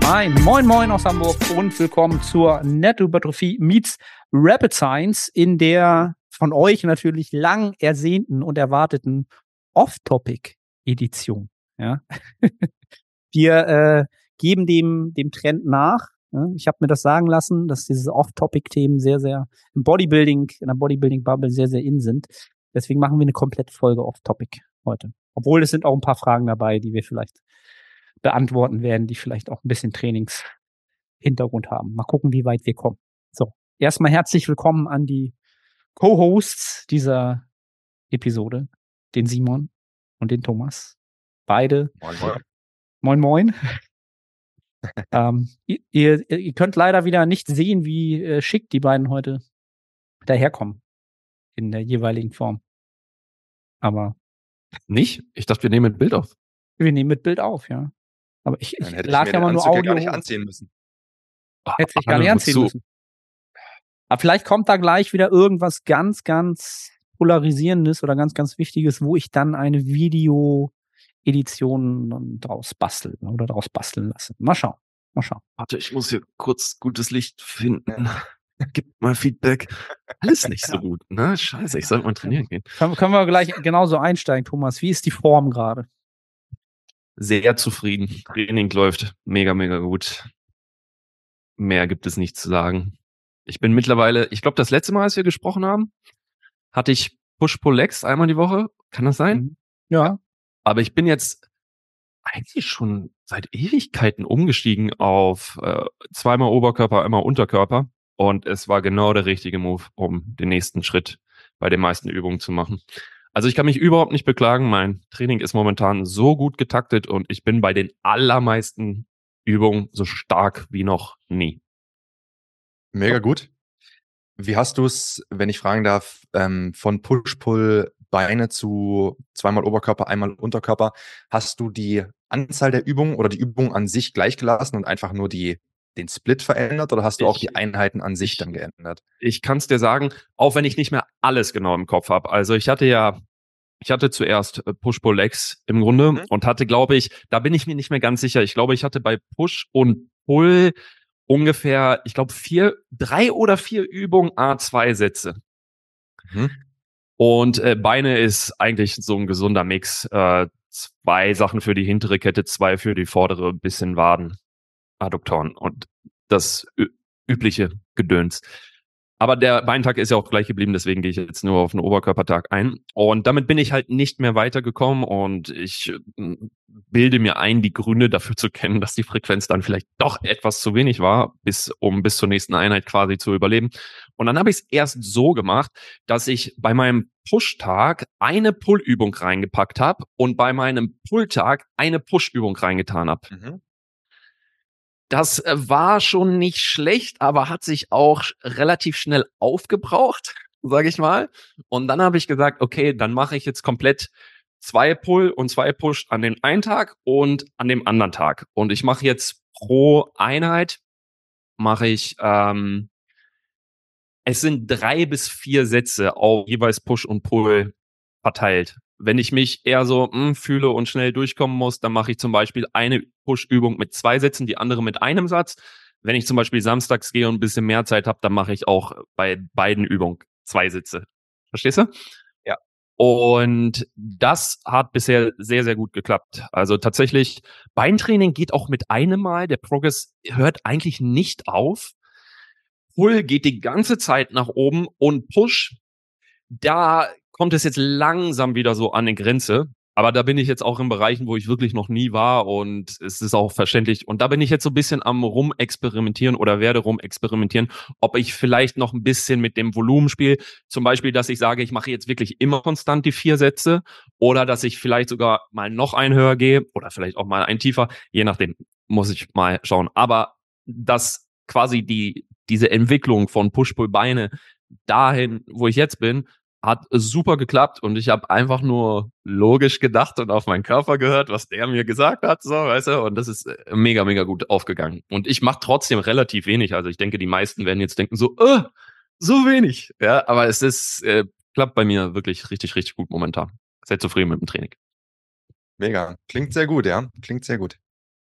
Moin Moin aus Hamburg und willkommen zur Nettohypertrophie meets Rapid Science in der von euch natürlich lang ersehnten und erwarteten Off-Topic-Edition. Ja? Wir geben dem Trend nach. Ja? Ich habe mir das sagen lassen, dass diese Off-Topic-Themen sehr, sehr im Bodybuilding, in der Bodybuilding-Bubble sehr, sehr in sind. Deswegen machen wir eine komplette Folge Off-Topic heute. Obwohl es sind auch ein paar Fragen dabei, die wir vielleicht beantworten werden, die vielleicht auch ein bisschen Trainingshintergrund haben. Mal gucken, wie weit wir kommen. So, erstmal herzlich willkommen an die Co-Hosts dieser Episode, den Simon und den Thomas. Beide. Moin, moin. Moin, moin. Ihr könnt leider wieder nicht sehen, wie schick die beiden heute daherkommen in der jeweiligen Form. Aber nicht? Ich dachte, wir nehmen mit Bild auf. Wir nehmen mit Bild auf, ja. Aber ich hätte lade ja mal nur Audio. gar nicht anziehen müssen. Hätte ich gar nicht anziehen müssen. Aber vielleicht kommt da gleich wieder irgendwas ganz, ganz Polarisierendes oder ganz, ganz Wichtiges, wo ich dann eine Video-Edition draus basteln lasse. Mal schauen. Warte, ich muss hier kurz gutes Licht finden. Gib mal Feedback. Alles nicht so gut, ne? Scheiße, ich sollte mal trainieren gehen. Können wir gleich genauso einsteigen, Thomas. Wie ist die Form gerade? Sehr zufrieden. Training läuft mega, mega gut. Mehr gibt es nicht zu sagen. Ich bin mittlerweile, ich glaube, das letzte Mal, als wir gesprochen haben, hatte ich Push-Pull-Legs einmal die Woche. Kann das sein? Ja. Aber ich bin jetzt eigentlich schon seit Ewigkeiten umgestiegen auf zweimal Oberkörper, einmal Unterkörper. Und es war genau der richtige Move, um den nächsten Schritt bei den meisten Übungen zu machen. Also ich kann mich überhaupt nicht beklagen. Mein Training ist momentan so gut getaktet und ich bin bei den allermeisten Übungen so stark wie noch nie. Mega gut. Wie hast du es, wenn ich fragen darf, von Push-Pull Beine zu zweimal Oberkörper, einmal Unterkörper, hast du die Anzahl der Übungen oder die Übung an sich gleich gelassen und einfach nur den Split verändert oder hast du auch die Einheiten an sich dann geändert? Ich kann es dir sagen, auch wenn ich nicht mehr alles genau im Kopf habe. Also ich hatte zuerst Push-Pull-Legs im Grunde und hatte, glaube ich, da bin ich mir nicht mehr ganz sicher. Ich glaube, ich hatte bei Push und Pull ungefähr, ich glaube, 3 oder 4 Übungen, 2 Sätze. Und Beine ist eigentlich so ein gesunder Mix. 2 Sachen für die hintere Kette, 2 für die vordere, bisschen Waden, Adduktoren und das übliche Gedöns. Aber der Beintag ist ja auch gleich geblieben, deswegen gehe ich jetzt nur auf den Oberkörpertag ein. Und damit bin ich halt nicht mehr weitergekommen und ich bilde mir ein, die Gründe dafür zu kennen, dass die Frequenz dann vielleicht doch etwas zu wenig war, um bis zur nächsten Einheit quasi zu überleben. Und dann habe ich es erst so gemacht, dass ich bei meinem Push-Tag eine Pull-Übung reingepackt habe und bei meinem Pull-Tag eine Push-Übung reingetan habe. Das war schon nicht schlecht, aber hat sich auch relativ schnell aufgebraucht, sage ich mal. Und dann habe ich gesagt, okay, dann mache ich jetzt komplett 2 Pull und 2 Push an den einen Tag und an dem anderen Tag. Und ich mache jetzt pro Einheit, es sind 3 bis 4 Sätze auf jeweils Push und Pull verteilt. Wenn ich mich eher so fühle und schnell durchkommen muss, dann mache ich zum Beispiel eine Push-Übung mit 2 Sätzen, die andere mit einem Satz. Wenn ich zum Beispiel samstags gehe und ein bisschen mehr Zeit habe, dann mache ich auch bei beiden Übungen 2 Sätze. Verstehst du? Ja. Und das hat bisher sehr, sehr gut geklappt. Also tatsächlich, Beintraining geht auch mit einem Mal. Der Progress hört eigentlich nicht auf. Pull geht die ganze Zeit nach oben und Push, da kommt es jetzt langsam wieder so an die Grenze. Aber da bin ich jetzt auch in Bereichen, wo ich wirklich noch nie war und es ist auch verständlich. Und da bin ich jetzt so ein bisschen am rumexperimentieren oder werde rumexperimentieren, ob ich vielleicht noch ein bisschen mit dem Volumen spiele. Zum Beispiel, dass ich sage, ich mache jetzt wirklich immer konstant die 4 Sätze oder dass ich vielleicht sogar mal noch ein höher gehe oder vielleicht auch mal ein tiefer. Je nachdem, muss ich mal schauen. Aber dass quasi diese Entwicklung von Push-Pull-Beine dahin, wo ich jetzt bin, hat super geklappt und ich habe einfach nur logisch gedacht und auf meinen Körper gehört, was der mir gesagt hat, so, weißt du, und das ist mega, mega gut aufgegangen. Und ich mache trotzdem relativ wenig, also ich denke, die meisten werden jetzt denken so wenig, ja, aber es ist, klappt bei mir wirklich richtig, richtig gut momentan. Sehr zufrieden mit dem Training. Mega, klingt sehr gut, ja, klingt sehr gut.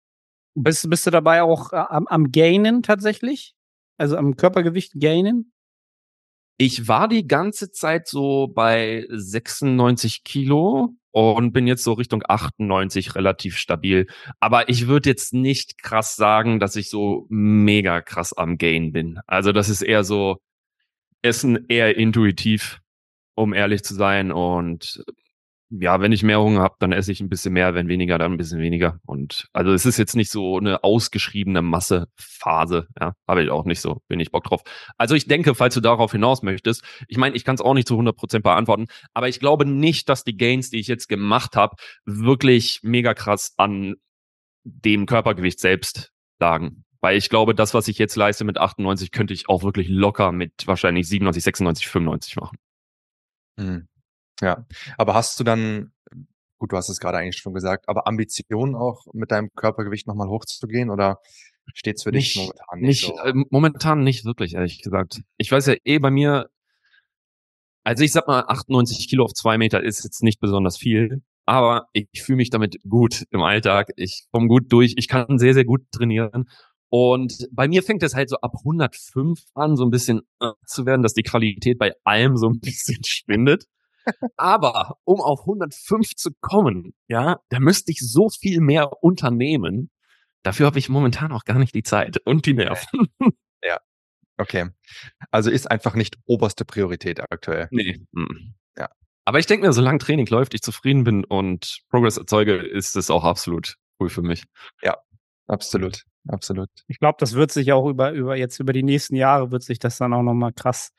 Bist du dabei auch am Gainen tatsächlich? Also am Körpergewicht gainen? Ich war die ganze Zeit so bei 96 Kilo und bin jetzt so Richtung 98 relativ stabil. Aber ich würde jetzt nicht krass sagen, dass ich so mega krass am Gain bin. Also das ist eher so, Essen eher intuitiv, um ehrlich zu sein. Und ja, wenn ich mehr Hunger habe, dann esse ich ein bisschen mehr, wenn weniger, dann ein bisschen weniger. Und also es ist jetzt nicht so eine ausgeschriebene Massephase, ja, habe ich auch nicht so, bin ich Bock drauf. Also ich denke, falls du darauf hinaus möchtest, ich meine, ich kann es auch nicht zu 100% beantworten, aber ich glaube nicht, dass die Gains, die ich jetzt gemacht habe, wirklich mega krass an dem Körpergewicht selbst lagen. Weil ich glaube, das, was ich jetzt leiste mit 98, könnte ich auch wirklich locker mit wahrscheinlich 97, 96, 95 machen. Mhm. Ja, aber hast du dann, gut, du hast es gerade eigentlich schon gesagt, aber Ambitionen auch mit deinem Körpergewicht nochmal hochzugehen oder steht's für dich momentan nicht so? Momentan nicht wirklich, ehrlich gesagt. Ich weiß ja bei mir, also ich sag mal, 98 Kilo auf 2 Meter ist jetzt nicht besonders viel, aber ich fühle mich damit gut im Alltag. Ich komme gut durch. Ich kann sehr, sehr gut trainieren. Und bei mir fängt es halt so ab 105 an, so ein bisschen zu werden, dass die Qualität bei allem so ein bisschen schwindet. Aber um auf 105 zu kommen, ja, da müsste ich so viel mehr unternehmen. Dafür habe ich momentan auch gar nicht die Zeit und die Nerven. Ja, okay. Also ist einfach nicht oberste Priorität aktuell. Nee. Ja. Aber ich denke mir, solange Training läuft, ich zufrieden bin und Progress erzeuge, ist es auch absolut cool für mich. Ja, absolut, absolut. Ich glaube, das wird sich auch über die nächsten Jahre wird sich das dann auch noch mal krass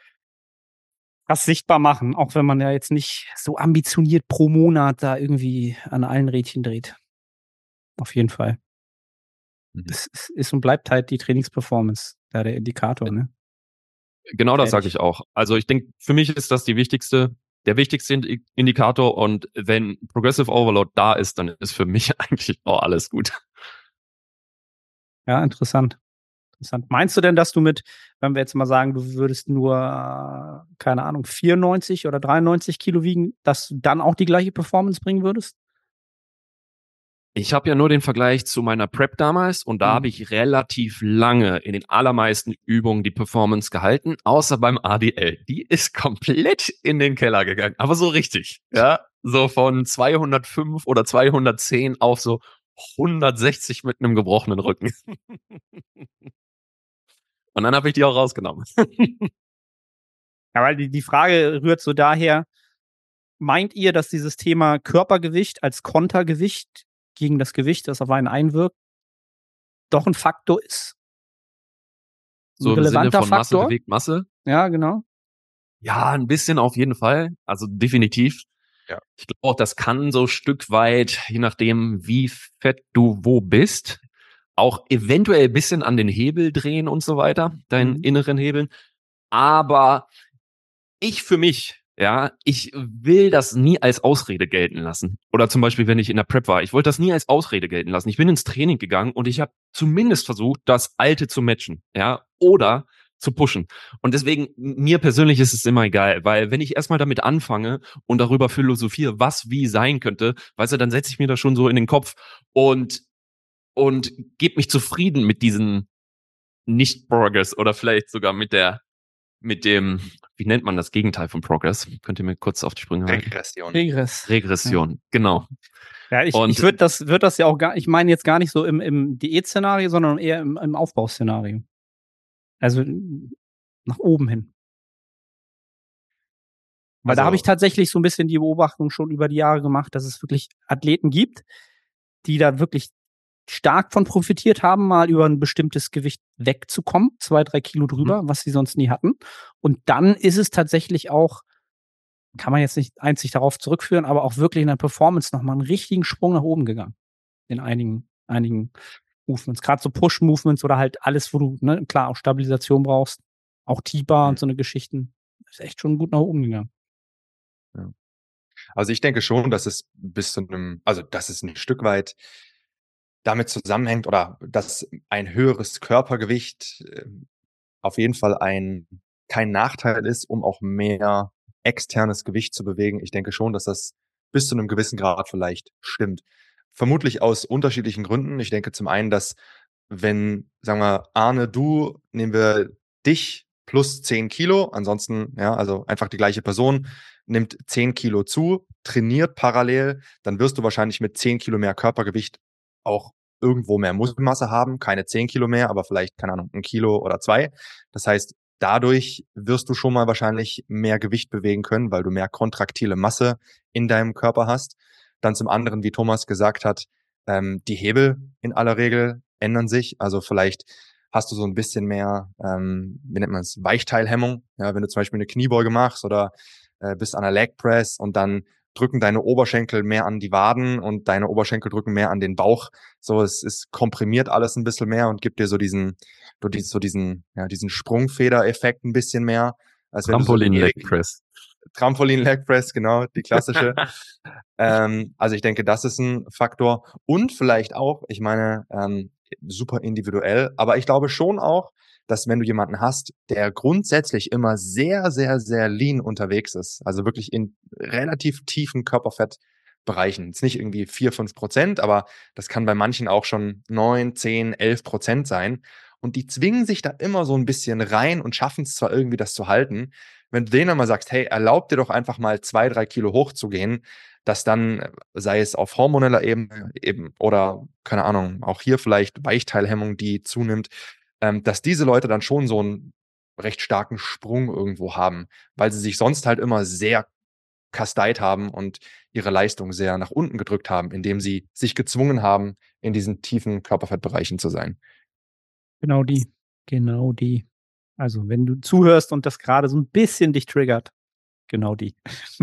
sichtbar machen, auch wenn man ja jetzt nicht so ambitioniert pro Monat da irgendwie an allen Rädchen dreht. Auf jeden Fall. Mhm. Es ist und bleibt halt die Trainingsperformance, da der Indikator, ne? Genau das sage Fertig. ich auch. Also ich denke, für mich ist das der wichtigste Indikator und wenn Progressive Overload da ist, dann ist für mich eigentlich auch alles gut. Ja, interessant. Meinst du denn, dass du wenn wir jetzt mal sagen, du würdest nur, keine Ahnung, 94 oder 93 Kilo wiegen, dass du dann auch die gleiche Performance bringen würdest? Ich habe ja nur den Vergleich zu meiner Prep damals und da habe ich relativ lange in den allermeisten Übungen die Performance gehalten, außer beim ADL. Die ist komplett in den Keller gegangen, aber so richtig, ja, so von 205 oder 210 auf so 160 mit einem gebrochenen Rücken. Und dann habe ich die auch rausgenommen. Ja, weil die Frage rührt so daher, meint ihr, dass dieses Thema Körpergewicht als Kontergewicht gegen das Gewicht, das auf einen einwirkt, doch ein Faktor ist? Ein So im Sinne relevanter von Masse Faktor? bewegt Masse. Ja, genau. Ja, ein bisschen auf jeden Fall. Also definitiv. Ja. Ich glaube auch, das kann so Stück weit, je nachdem, wie fett du wo bist, auch eventuell ein bisschen an den Hebel drehen und so weiter, deinen inneren Hebeln. Aber ich für mich, ja, ich will das nie als Ausrede gelten lassen. Oder zum Beispiel, wenn ich in der Prep war, ich wollte das nie als Ausrede gelten lassen. Ich bin ins Training gegangen und ich habe zumindest versucht, das Alte zu matchen, ja, oder zu pushen. Und deswegen, mir persönlich ist es immer egal, weil wenn ich erstmal damit anfange und darüber philosophiere, was wie sein könnte, weißt du, dann setze ich mir das schon so in den Kopf und gebe mich zufrieden mit diesen Nicht-Progress oder vielleicht sogar mit dem, wie nennt man das Gegenteil von Progress? Könnt ihr mir kurz auf die Sprünge halten? Regression, ja. Genau. Ja, ich würde das ja auch gar, ich meine jetzt gar nicht so im Diät-Szenario, sondern eher im Aufbauszenario. Also nach oben hin. Weil da habe ich tatsächlich so ein bisschen die Beobachtung schon über die Jahre gemacht, dass es wirklich Athleten gibt, die da wirklich stark von profitiert haben, mal über ein bestimmtes Gewicht wegzukommen, 2, 3 Kilo drüber, was sie sonst nie hatten. Und dann ist es tatsächlich auch, kann man jetzt nicht einzig darauf zurückführen, aber auch wirklich in der Performance nochmal einen richtigen Sprung nach oben gegangen. In einigen Movements. Gerade so Push-Movements oder halt alles, wo du, ne, klar, auch Stabilisation brauchst. Auch T-Bar und so eine Geschichten. Ist echt schon gut nach oben gegangen. Ja. Also ich denke schon, dass es dass es ein Stück weit damit zusammenhängt oder dass ein höheres Körpergewicht auf jeden Fall kein Nachteil ist, um auch mehr externes Gewicht zu bewegen. Ich denke schon, dass das bis zu einem gewissen Grad vielleicht stimmt. vermutlich aus unterschiedlichen Gründen. Ich denke zum einen, dass wenn, sagen wir, Arne, du, nehmen wir dich plus 10 Kilo, ansonsten, ja, also einfach die gleiche Person, nimmt 10 Kilo zu, trainiert parallel, dann wirst du wahrscheinlich mit 10 Kilo mehr Körpergewicht auch irgendwo mehr Muskelmasse haben, keine 10 Kilo mehr, aber vielleicht, keine Ahnung, 1 Kilo oder 2. Das heißt, dadurch wirst du schon mal wahrscheinlich mehr Gewicht bewegen können, weil du mehr kontraktile Masse in deinem Körper hast. Dann zum anderen, wie Thomas gesagt hat, die Hebel in aller Regel ändern sich. Also vielleicht hast du so ein bisschen mehr, wie nennt man es, Weichteilhemmung. Ja, wenn du zum Beispiel eine Kniebeuge machst oder bist an einer Leg Press und dann drücken deine Oberschenkel mehr an die Waden und deine Oberschenkel drücken mehr an den Bauch. So, es komprimiert alles ein bisschen mehr und gibt dir so diesen Sprungfeder-Effekt ein bisschen mehr. Als wenn du so Trampolin-Leg Press. Trampolin-Leg Press, genau, die klassische. Also ich denke, das ist ein Faktor. Und vielleicht auch, ich meine, super individuell, aber ich glaube schon auch, dass wenn du jemanden hast, der grundsätzlich immer sehr, sehr, sehr lean unterwegs ist, also wirklich in relativ tiefen Körperfettbereichen, jetzt nicht irgendwie 4-5%, aber das kann bei manchen auch schon 9, 10, 11% sein. Und die zwingen sich da immer so ein bisschen rein und schaffen es zwar irgendwie, das zu halten. Wenn du denen einmal sagst, hey, erlaub dir doch einfach mal 2-3 Kilo hochzugehen, dass dann, sei es auf hormoneller Ebene eben oder, keine Ahnung, auch hier vielleicht Weichteilhemmung, die zunimmt, dass diese Leute dann schon so einen recht starken Sprung irgendwo haben, weil sie sich sonst halt immer sehr kasteit haben und ihre Leistung sehr nach unten gedrückt haben, indem sie sich gezwungen haben, in diesen tiefen Körperfettbereichen zu sein. Genau die. Genau die. Also, wenn du zuhörst und das gerade so ein bisschen dich triggert, genau die.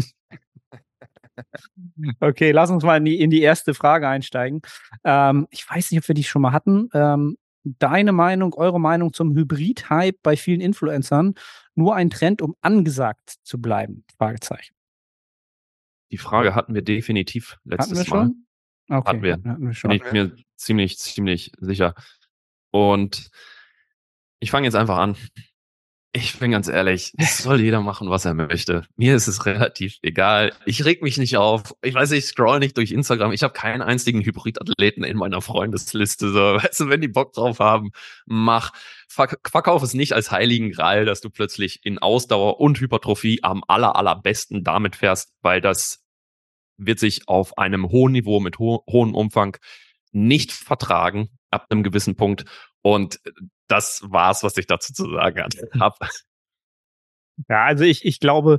Okay, lass uns mal in die erste Frage einsteigen. Ich weiß nicht, ob wir die schon mal hatten. Deine Meinung, eure Meinung zum Hybrid-Hype bei vielen Influencern? Nur ein Trend, um angesagt zu bleiben? Fragezeichen. Die Frage hatten wir definitiv Hatten wir letztes Mal. schon? Okay, Hatten wir. hatten wir Bin schon. ich mir ziemlich sicher. Und ich fange jetzt einfach an. Ich bin ganz ehrlich, es soll jeder machen, was er möchte. Mir ist es relativ egal. Ich reg mich nicht auf. Ich weiß, ich scroll nicht durch Instagram. Ich habe keinen einzigen Hybridathleten in meiner Freundesliste. So, weißt du, wenn die Bock drauf haben, mach. Verkauf es nicht als heiligen Gral, dass du plötzlich in Ausdauer und Hypertrophie am allerbesten damit fährst, weil das wird sich auf einem hohen Niveau mit hohem Umfang nicht vertragen ab einem gewissen Punkt. Und das war's, was ich dazu zu sagen habe. Ja, also ich glaube,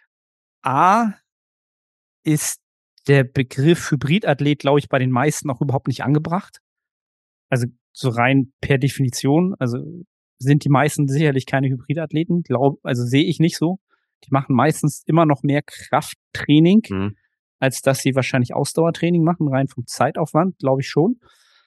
A ist der Begriff Hybridathlet, glaube ich, bei den meisten auch überhaupt nicht angebracht. Also so rein per Definition, also sind die meisten sicherlich keine Hybridathleten, also sehe ich nicht so. Die machen meistens immer noch mehr Krafttraining, als dass sie wahrscheinlich Ausdauertraining machen, rein vom Zeitaufwand, glaube ich schon.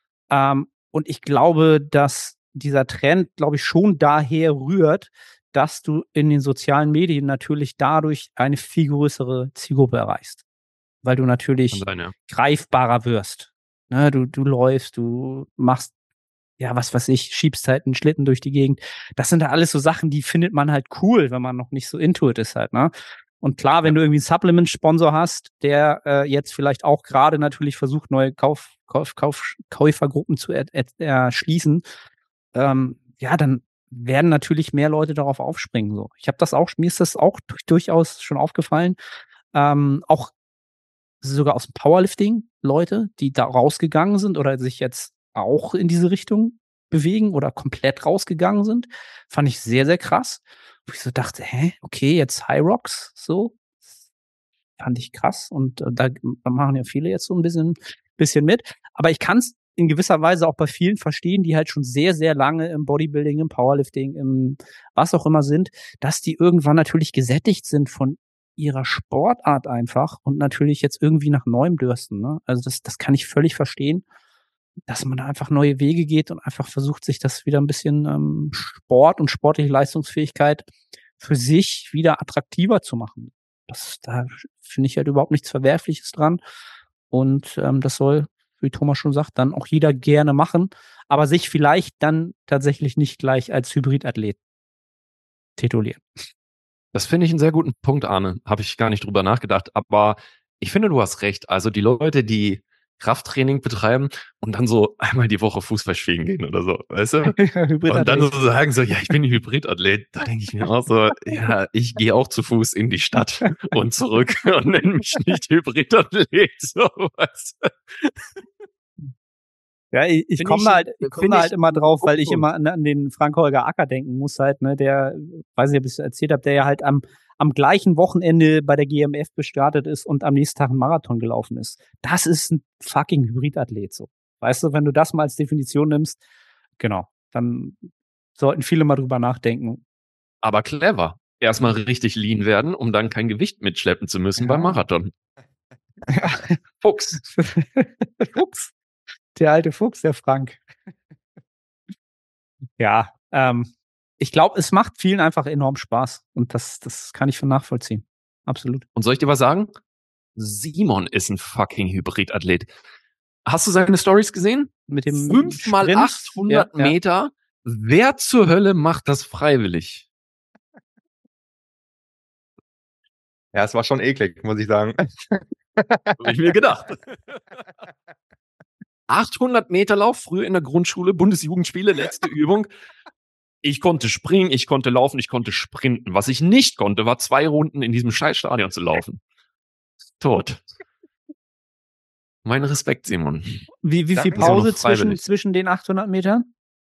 Und ich glaube, dass dieser Trend, glaube ich, schon daher rührt, dass du in den sozialen Medien natürlich dadurch eine viel größere Zielgruppe erreichst. Weil du natürlich greifbarer wirst. Ne, du läufst, du machst, ja, was weiß ich, schiebst halt einen Schlitten durch die Gegend. Das sind ja alles so Sachen, die findet man halt cool, wenn man noch nicht so into it ist halt, ne? Und klar, wenn du irgendwie einen Supplement-Sponsor hast, der jetzt vielleicht auch gerade natürlich versucht, neue Käufergruppen zu erschließen, ja, dann werden natürlich mehr Leute darauf aufspringen. So, mir ist das auch durchaus schon aufgefallen. Auch sogar aus dem Powerlifting Leute, die da rausgegangen sind oder sich jetzt auch in diese Richtung bewegen oder komplett rausgegangen sind, fand ich sehr, sehr krass. Wo ich so dachte, okay, jetzt High Rocks, so. Fand ich krass. Und da machen ja viele jetzt so ein bisschen mit. Aber ich kann es in gewisser Weise auch bei vielen verstehen, die halt schon sehr, sehr lange im Bodybuilding, im Powerlifting, im was auch immer sind, dass die irgendwann natürlich gesättigt sind von ihrer Sportart einfach und natürlich jetzt irgendwie nach Neuem dürsten. Ne? Also das kann ich völlig verstehen, dass man da einfach neue Wege geht und einfach versucht, sich das wieder ein bisschen Sport und sportliche Leistungsfähigkeit für sich wieder attraktiver zu machen. Da finde ich halt überhaupt nichts Verwerfliches dran. Und das soll, wie Thomas schon sagt, dann auch jeder gerne machen, aber sich vielleicht dann tatsächlich nicht gleich als Hybridathlet titulieren. Das finde ich einen sehr guten Punkt, Arne. Habe ich gar nicht drüber nachgedacht. Aber ich finde, du hast recht. Also die Leute, die Krafttraining betreiben und dann so einmal die Woche Fußball spielen gehen oder so, weißt du? Hybridathlet. Und dann so sagen so, ja, ich bin ein Hybridathlet. Da denke ich mir auch so, ja, ich gehe auch zu Fuß in die Stadt und zurück und nenne mich nicht Hybridathlet. So, weißt du? Ja, ich komme da halt immer drauf, weil ich immer an den Frank-Holger Acker denken muss halt, ne, der, weiß nicht, ob ich es erzählt habe, der ja halt am gleichen Wochenende bei der GmbF gestartet ist und am nächsten Tag einen Marathon gelaufen ist. Das ist ein fucking Hybridathlet, so. Weißt du, wenn du das mal als Definition nimmst, genau, dann sollten viele mal drüber nachdenken. Aber clever. Erstmal richtig lean werden, um dann kein Gewicht mitschleppen zu müssen beim Marathon. Ja. Fuchs. Fuchs. Der alte Fuchs, der Frank. Ja, ich glaube, es macht vielen einfach enorm Spaß. Und das kann ich schon nachvollziehen. Absolut. Und soll ich dir was sagen? Simon ist ein fucking Hybridathlet. Hast du seine Stories gesehen? Mit dem 5 mal Sprint, 800 ja. Meter. Wer zur Hölle macht das freiwillig? Ja, es war schon eklig, muss ich sagen. Habe ich mir gedacht. 800 Meter Lauf, früher in der Grundschule, Bundesjugendspiele, letzte Übung. Ich konnte springen, ich konnte laufen, ich konnte sprinten. Was ich nicht konnte, war 2 Runden in diesem Scheißstadion zu laufen. Tot. Mein Respekt, Simon. Wie viel Danke. Pause Freiwillig. zwischen den 800 Metern?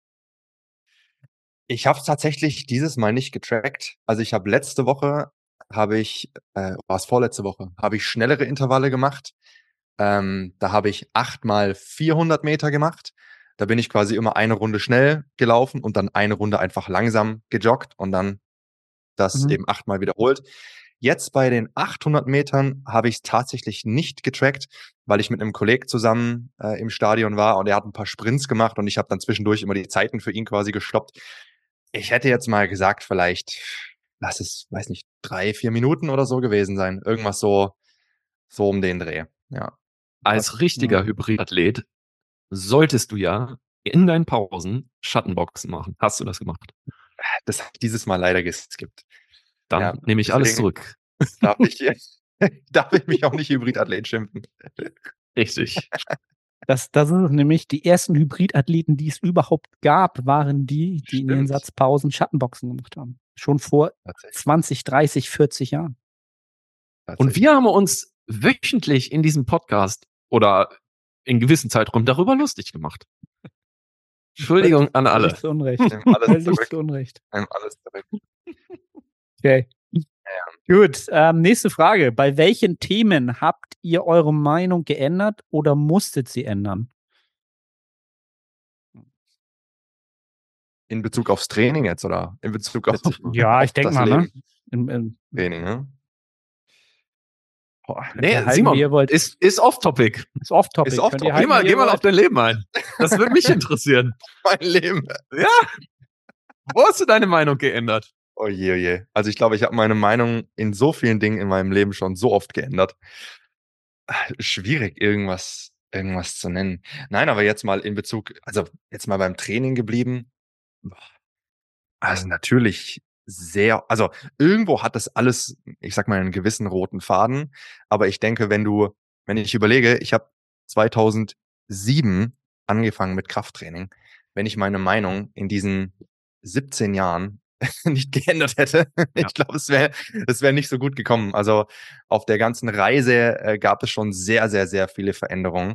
Ich habe es tatsächlich dieses Mal nicht getrackt. Also ich habe letzte Woche, war es vorletzte Woche, habe ich schnellere Intervalle gemacht. Da habe ich 8 mal 400 Meter gemacht. Da bin ich quasi immer eine Runde schnell gelaufen und dann eine Runde einfach langsam gejoggt und dann das eben 8 mal wiederholt. Jetzt bei den 800 Metern habe ich es tatsächlich nicht getrackt, weil ich mit einem Kollegen zusammen im Stadion war und er hat ein paar Sprints gemacht und ich habe dann zwischendurch immer die Zeiten für ihn quasi gestoppt. Ich hätte jetzt mal gesagt, vielleicht, lass es, weiß nicht, 3-4 Minuten oder so gewesen sein. Irgendwas so um den Dreh, ja. Als richtiger Hybridathlet solltest du ja in deinen Pausen Schattenboxen machen. Hast du das gemacht? Das habe ich dieses Mal leider geskippt. Dann Ja, nehme ich alles deswegen zurück. Darf ich mich auch nicht Hybridathlet schimpfen. Richtig. Das sind nämlich die ersten Hybridathleten, die es überhaupt gab, waren die in ihren Stimmt. Satzpausen Schattenboxen gemacht haben. Schon vor Tatsächlich. 20, 30, 40 Jahren. Und wir haben uns wöchentlich in diesem Podcast oder in gewissen Zeiträumen darüber lustig gemacht. Entschuldigung an alle. Völlig zu Unrecht. Nehmen alles Völlig zurück. zu Unrecht. Nehmen alles zurück. Okay. Gut, nächste Frage. Bei welchen Themen habt ihr eure Meinung geändert oder musstet sie ändern? In Bezug aufs Training jetzt oder in Bezug auf Ja, ich auf denke das mal, ne? Leben? Training, ne? Nee, halten, Simon, wie ihr wollt. ist off-topic. Ist off-topic. Ist off-topic. Könnt ihr halten, wie Geh ihr mal auf wollt. dein Leben ein. Das würde mich interessieren. Mein Leben. Ja. Wo hast du deine Meinung geändert? Oh je, oh je. Also ich glaube, ich habe meine Meinung in so vielen Dingen in meinem Leben schon so oft geändert. Schwierig, irgendwas zu nennen. Nein, aber jetzt mal in Bezug, also jetzt mal beim Training geblieben. Also natürlich also irgendwo hat das alles, ich sag mal, einen gewissen roten Faden. Aber ich denke, wenn ich überlege, ich habe 2007 angefangen mit Krafttraining. Wenn ich meine Meinung in diesen 17 Jahren nicht geändert hätte, ich glaube, es wäre nicht so gut gekommen. Also auf der ganzen Reise gab es schon sehr, sehr, sehr viele Veränderungen.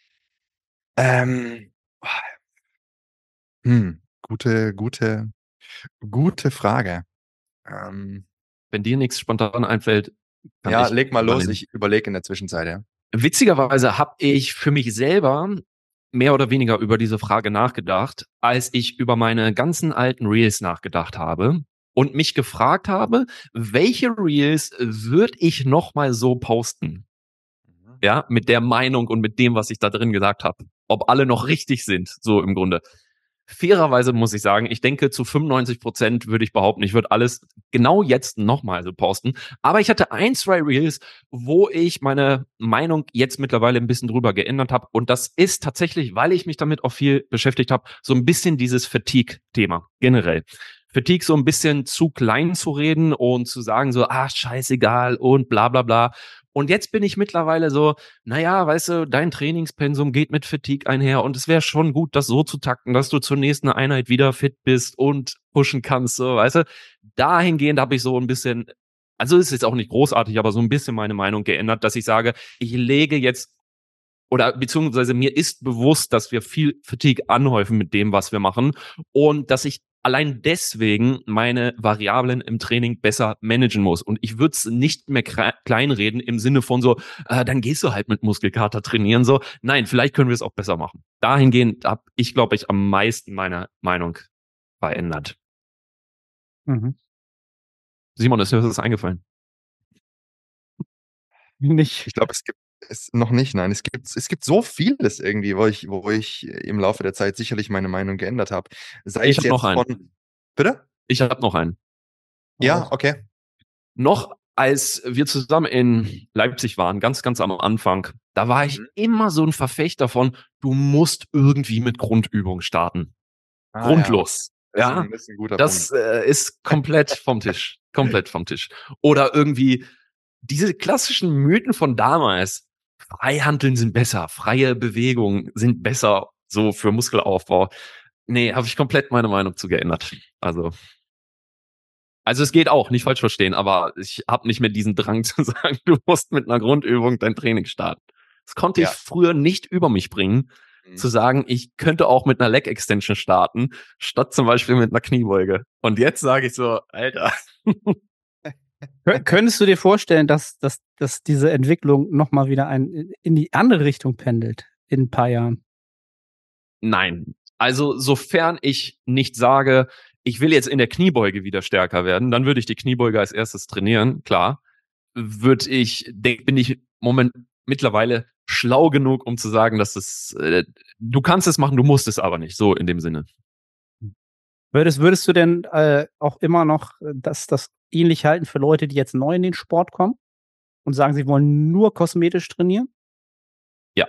Gute Frage. Wenn dir nichts spontan einfällt, kann Ja, ich leg mal los. übernehmen. Ich überlege in der Zwischenzeit, ja. Witzigerweise habe ich für mich selber mehr oder weniger über diese Frage nachgedacht, als ich über meine ganzen alten Reels nachgedacht habe und mich gefragt habe, welche Reels würde ich noch mal so posten? Ja, mit der Meinung und mit dem, was ich da drin gesagt habe. Ob alle noch richtig sind, so im Grunde. Fairerweise muss ich sagen, ich denke, zu 95% würde ich behaupten, ich würde alles genau jetzt nochmal so posten. Aber ich hatte 1-2 Reels, wo ich meine Meinung jetzt mittlerweile ein bisschen drüber geändert habe. Und das ist tatsächlich, weil ich mich damit auch viel beschäftigt habe, so ein bisschen dieses Fatigue-Thema generell. Fatigue so ein bisschen zu klein zu reden und zu sagen so, scheißegal und bla bla bla. Und jetzt bin ich mittlerweile so, naja, weißt du, dein Trainingspensum geht mit Fatigue einher und es wäre schon gut, das so zu takten, dass du zur nächsten Einheit wieder fit bist und pushen kannst, so, weißt du. Dahingehend habe ich so ein bisschen, also ist jetzt auch nicht großartig, aber so ein bisschen meine Meinung geändert, dass ich sage, ich lege jetzt oder beziehungsweise mir ist bewusst, dass wir viel Fatigue anhäufen mit dem, was wir machen und dass ich allein deswegen meine Variablen im Training besser managen muss. Und ich würde es nicht mehr kleinreden im Sinne von so, dann gehst du halt mit Muskelkater trainieren. So, nein, vielleicht können wir es auch besser machen. Dahingehend habe ich, glaube ich, am meisten meine Meinung verändert. Mhm. Simon, ist dir was eingefallen? Nicht. Ich glaube, es gibt es noch nicht, nein. Es gibt so vieles irgendwie, wo ich im Laufe der Zeit sicherlich meine Meinung geändert habe. Sei Ich es habe noch jetzt einen. von. Bitte? Ich habe noch einen. Ja, okay. Noch als wir zusammen in Leipzig waren, ganz, ganz am Anfang, da war ich immer so ein Verfechter von, du musst irgendwie mit Grundübung starten. Ah, ja. Grundlos. Das ist Ja, ein guter das Punkt. ist komplett vom Tisch. Komplett vom Tisch. Oder irgendwie diese klassischen Mythen von damals. Freihanteln sind besser, freie Bewegungen sind besser, so für Muskelaufbau. Nee, habe ich komplett meine Meinung zu geändert. Also es geht auch, nicht falsch verstehen, aber ich habe nicht mehr diesen Drang zu sagen, du musst mit einer Grundübung dein Training starten. Das konnte ich Ja. früher nicht über mich bringen, zu sagen, ich könnte auch mit einer Leg Extension starten, statt zum Beispiel mit einer Kniebeuge. Und jetzt sage ich so, Alter. Könntest du dir vorstellen, dass diese Entwicklung nochmal wieder in die andere Richtung pendelt in ein paar Jahren? Nein. Also sofern ich nicht sage, ich will jetzt in der Kniebeuge wieder stärker werden, dann würde ich die Kniebeuge als erstes trainieren, klar. Bin ich mittlerweile schlau genug, um zu sagen, dass du kannst es machen, du musst es aber nicht, so in dem Sinne. Würdest du denn auch immer noch das ähnlich halten für Leute, die jetzt neu in den Sport kommen und sagen, sie wollen nur kosmetisch trainieren? Ja.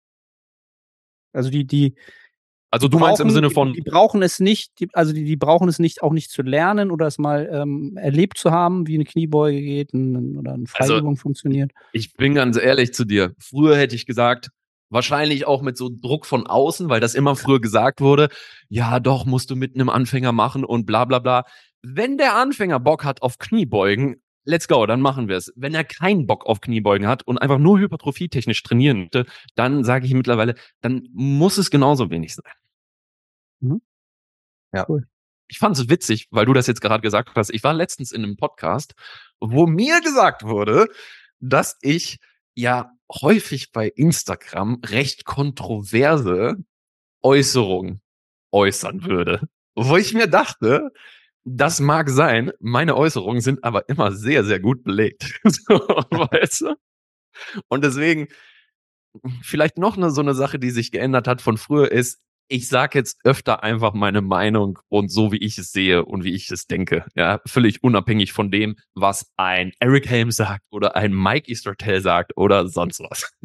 Also die Also du meinst im Sinne von, die brauchen es nicht, die brauchen es nicht, auch nicht zu lernen oder es mal erlebt zu haben, wie eine Kniebeuge geht oder eine Freiübung funktioniert. Ich bin ganz ehrlich zu dir. Früher hätte ich gesagt, wahrscheinlich auch mit so Druck von außen, weil das immer früher gesagt wurde, ja doch, musst du mit einem Anfänger machen und bla bla bla. Wenn der Anfänger Bock hat auf Kniebeugen, let's go, dann machen wir es. Wenn er keinen Bock auf Kniebeugen hat und einfach nur hypertrophietechnisch trainieren möchte, dann sage ich mittlerweile, dann muss es genauso wenig sein. Mhm. Ja. Cool. Ich fand es witzig, weil du das jetzt gerade gesagt hast. Ich war letztens in einem Podcast, wo mir gesagt wurde, dass ich ja häufig bei Instagram recht kontroverse Äußerungen äußern würde. Wo ich mir dachte, das mag sein, meine Äußerungen sind aber immer sehr, sehr gut belegt. So, weißt du? Und deswegen vielleicht noch so eine Sache, die sich geändert hat von früher ist, ich sage jetzt öfter einfach meine Meinung und so, wie ich es sehe und wie ich es denke. Ja, völlig unabhängig von dem, was ein Eric Helm sagt oder ein Mike Eastertell sagt oder sonst was.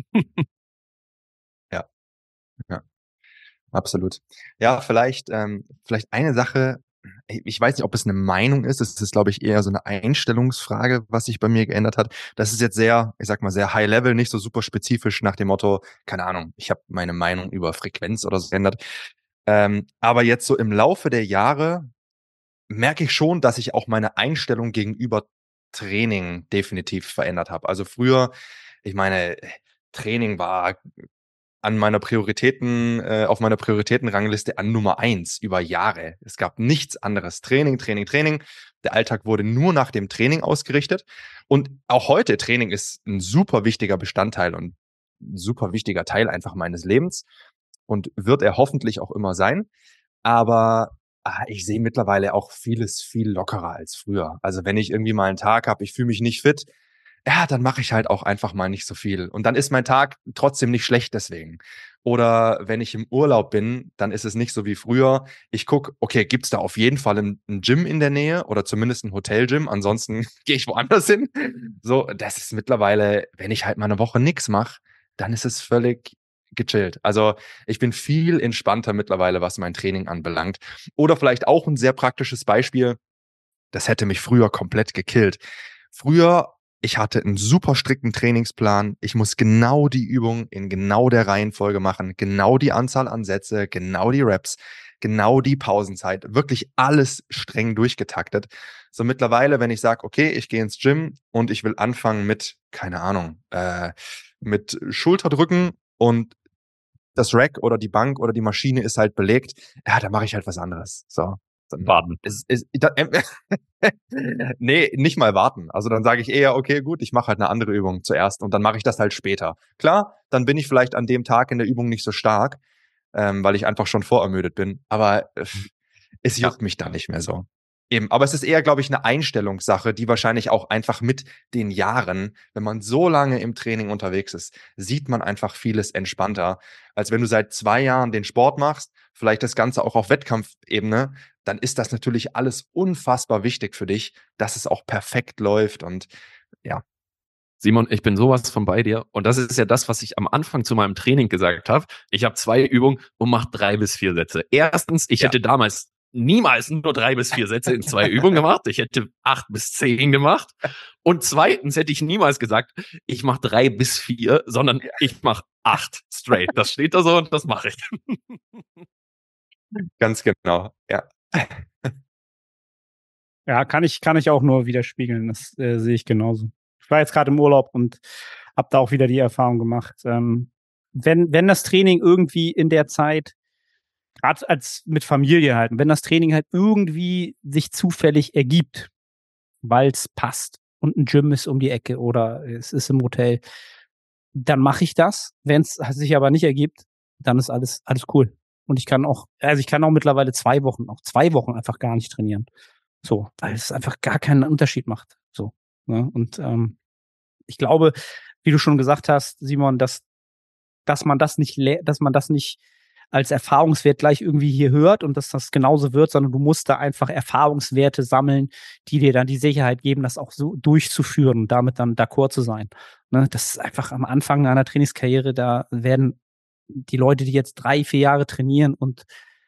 Ja, absolut. Ja, vielleicht eine Sache, ich weiß nicht, ob es eine Meinung ist, es ist, glaube ich, eher so eine Einstellungsfrage, was sich bei mir geändert hat. Das ist jetzt sehr, ich sag mal, sehr high level, nicht so super spezifisch nach dem Motto, keine Ahnung, ich habe meine Meinung über Frequenz oder so geändert. Aber jetzt so im Laufe der Jahre merke ich schon, dass ich auch meine Einstellung gegenüber Training definitiv verändert habe. Also früher, ich meine, Training war auf meiner Prioritätenrangliste an Nummer 1 über Jahre. Es gab nichts anderes. Training, Training, Training. Der Alltag wurde nur nach dem Training ausgerichtet. Und auch heute, Training ist ein super wichtiger Bestandteil und ein super wichtiger Teil einfach meines Lebens und wird er hoffentlich auch immer sein. Aber ich sehe mittlerweile auch vieles viel lockerer als früher. Also wenn ich irgendwie mal einen Tag habe, ich fühle mich nicht fit, ja, dann mache ich halt auch einfach mal nicht so viel. Und dann ist mein Tag trotzdem nicht schlecht deswegen. Oder wenn ich im Urlaub bin, dann ist es nicht so wie früher. Ich gucke, okay, gibt's da auf jeden Fall ein Gym in der Nähe oder zumindest ein Hotelgym? Ansonsten gehe ich woanders hin. So, das ist mittlerweile, wenn ich halt mal eine Woche nix mache, dann ist es völlig gechillt. Also ich bin viel entspannter mittlerweile, was mein Training anbelangt. Oder vielleicht auch ein sehr praktisches Beispiel, das hätte mich früher komplett gekillt. Früher ich hatte einen super strikten Trainingsplan. Ich muss genau die Übung in genau der Reihenfolge machen, genau die Anzahl an Sätze, genau die Reps, genau die Pausenzeit. Wirklich alles streng durchgetaktet. So mittlerweile, wenn ich sage, okay, ich gehe ins Gym und ich will anfangen mit, keine Ahnung, mit Schulterdrücken und das Rack oder die Bank oder die Maschine ist halt belegt, ja, dann mache ich halt was anderes. So. Warten. Nee, nicht mal warten. Also dann sage ich eher, okay, gut, ich mache halt eine andere Übung zuerst und dann mache ich das halt später. Klar, dann bin ich vielleicht an dem Tag in der Übung nicht so stark, weil ich einfach schon vorermüdet bin. Aber es juckt mich dann nicht mehr so. Eben, aber es ist eher, glaube ich, eine Einstellungssache, die wahrscheinlich auch einfach mit den Jahren, wenn man so lange im Training unterwegs ist, sieht man einfach vieles entspannter, als wenn du seit 2 Jahren den Sport machst, vielleicht das Ganze auch auf Wettkampfebene, dann ist das natürlich alles unfassbar wichtig für dich, dass es auch perfekt läuft und ja. Simon, ich bin sowas von bei dir. Und das ist ja das, was ich am Anfang zu meinem Training gesagt habe. Ich habe 2 Übungen und mache 3 bis 4 Sätze. Erstens, ich hätte damals niemals nur 3 bis 4 Sätze in 2 Übungen gemacht. Ich hätte 8 bis 10 gemacht. Und zweitens hätte ich niemals gesagt, ich mache 3 bis 4, sondern ich mache 8 straight. Das steht da so und das mache ich. Ganz genau, ja. Ja, kann ich auch nur widerspiegeln. Das sehe ich genauso. Ich war jetzt gerade im Urlaub und habe da auch wieder die Erfahrung gemacht. Wenn das Training irgendwie in der Zeit, gerade als mit Familie halt, wenn das Training halt irgendwie sich zufällig ergibt, weil es passt und ein Gym ist um die Ecke oder es ist im Hotel, dann mache ich das. Wenn es sich aber nicht ergibt, dann ist alles cool. Und ich kann auch mittlerweile 2 Wochen, auch 2 Wochen einfach gar nicht trainieren. So, weil es einfach gar keinen Unterschied macht. So, ne? Und ich glaube, wie du schon gesagt hast, Simon, dass man das nicht als Erfahrungswert gleich irgendwie hier hört und dass das genauso wird, sondern du musst da einfach Erfahrungswerte sammeln, die dir dann die Sicherheit geben, das auch so durchzuführen und damit dann d'accord zu sein. Ne? Das ist einfach am Anfang einer Trainingskarriere, da werden die Leute, die jetzt 3, 4 Jahre trainieren und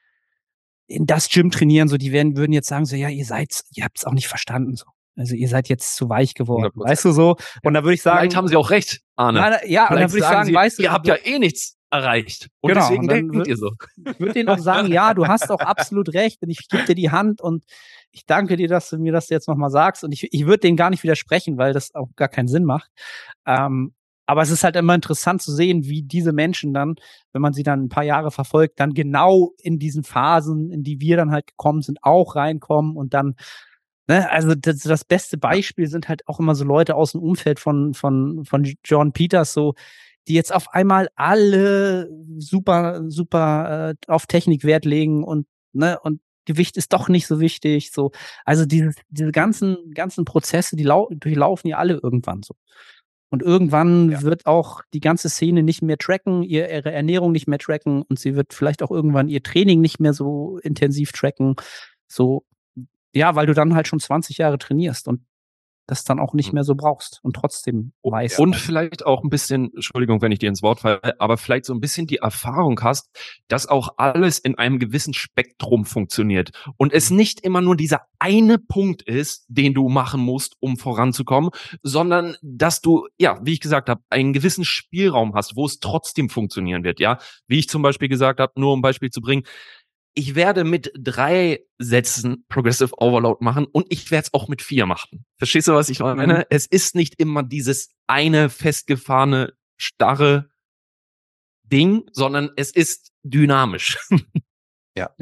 in das Gym trainieren, so würden jetzt sagen, so, ja, ihr habt's auch nicht verstanden, so. Also ihr seid jetzt zu weich geworden, 100%. weißt du so? Und da würde ich sagen, Vielleicht haben sie auch recht, Arne. und dann würde ich sagen, sie, weißt du, ihr habt ja eh nichts erreicht. Und genau, deswegen und dann denkt ihr so. Ich würde denen auch sagen, ja, du hast auch absolut recht und ich gebe dir die Hand und ich danke dir, dass du mir das jetzt nochmal sagst und ich würde denen gar nicht widersprechen, weil das auch gar keinen Sinn macht. Aber es ist halt immer interessant zu sehen, wie diese Menschen dann, wenn man sie dann ein paar Jahre verfolgt, dann genau in diesen Phasen, in die wir dann halt gekommen sind, auch reinkommen und dann, ne, also das beste Beispiel sind halt auch immer so Leute aus dem Umfeld von John Peters, so, die jetzt auf einmal alle super auf Technik Wert legen und Gewicht ist doch nicht so wichtig, so. Also diese ganzen Prozesse, die durchlaufen ja alle irgendwann so. Und irgendwann wird auch die ganze Szene nicht mehr tracken, ihre Ernährung nicht mehr tracken und sie wird vielleicht auch irgendwann ihr Training nicht mehr so intensiv tracken. So, ja, weil du dann halt schon 20 Jahre trainierst und das dann auch nicht mehr so brauchst und trotzdem weißt. Und vielleicht auch ein bisschen, Entschuldigung, wenn ich dir ins Wort falle, aber vielleicht so ein bisschen die Erfahrung hast, dass auch alles in einem gewissen Spektrum funktioniert und es nicht immer nur dieser eine Punkt ist, den du machen musst, um voranzukommen, sondern dass du, ja, wie ich gesagt habe, einen gewissen Spielraum hast, wo es trotzdem funktionieren wird, ja. Wie ich zum Beispiel gesagt habe, nur um ein Beispiel zu bringen, ich werde mit 3 Sätzen Progressive Overload machen und ich werde es auch mit 4 machen. Verstehst du, was ich meine? Mhm. Es ist nicht immer dieses eine festgefahrene, starre Ding, sondern es ist dynamisch. Ja.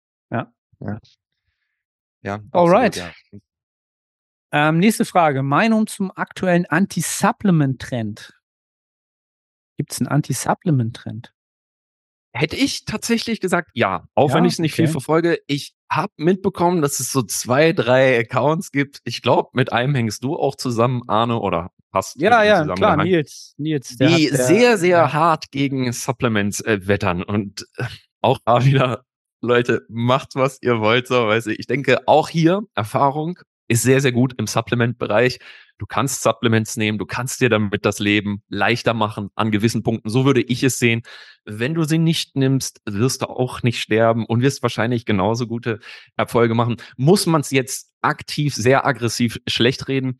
Alright. Absolut, ja. Nächste Frage. Meinung zum aktuellen Anti-Supplement-Trend. Gibt es einen Anti-Supplement-Trend? Hätte ich tatsächlich gesagt, ja. Auch wenn ich es nicht viel verfolge. Ich habe mitbekommen, dass es so 2, 3 Accounts gibt. Ich glaube, mit einem hängst du auch zusammen, Arne, oder hast ja, klar, Nils. Die sehr, sehr hart gegen Supplements wettern. Und auch da wieder, Leute, macht, was ihr wollt. So, weißt du, ich denke, auch hier, Erfahrung ist sehr, sehr gut im Supplement-Bereich. Du kannst Supplements nehmen, du kannst dir damit das Leben leichter machen an gewissen Punkten. So würde ich es sehen. Wenn du sie nicht nimmst, wirst du auch nicht sterben und wirst wahrscheinlich genauso gute Erfolge machen. Muss man es jetzt aktiv, sehr aggressiv schlecht reden?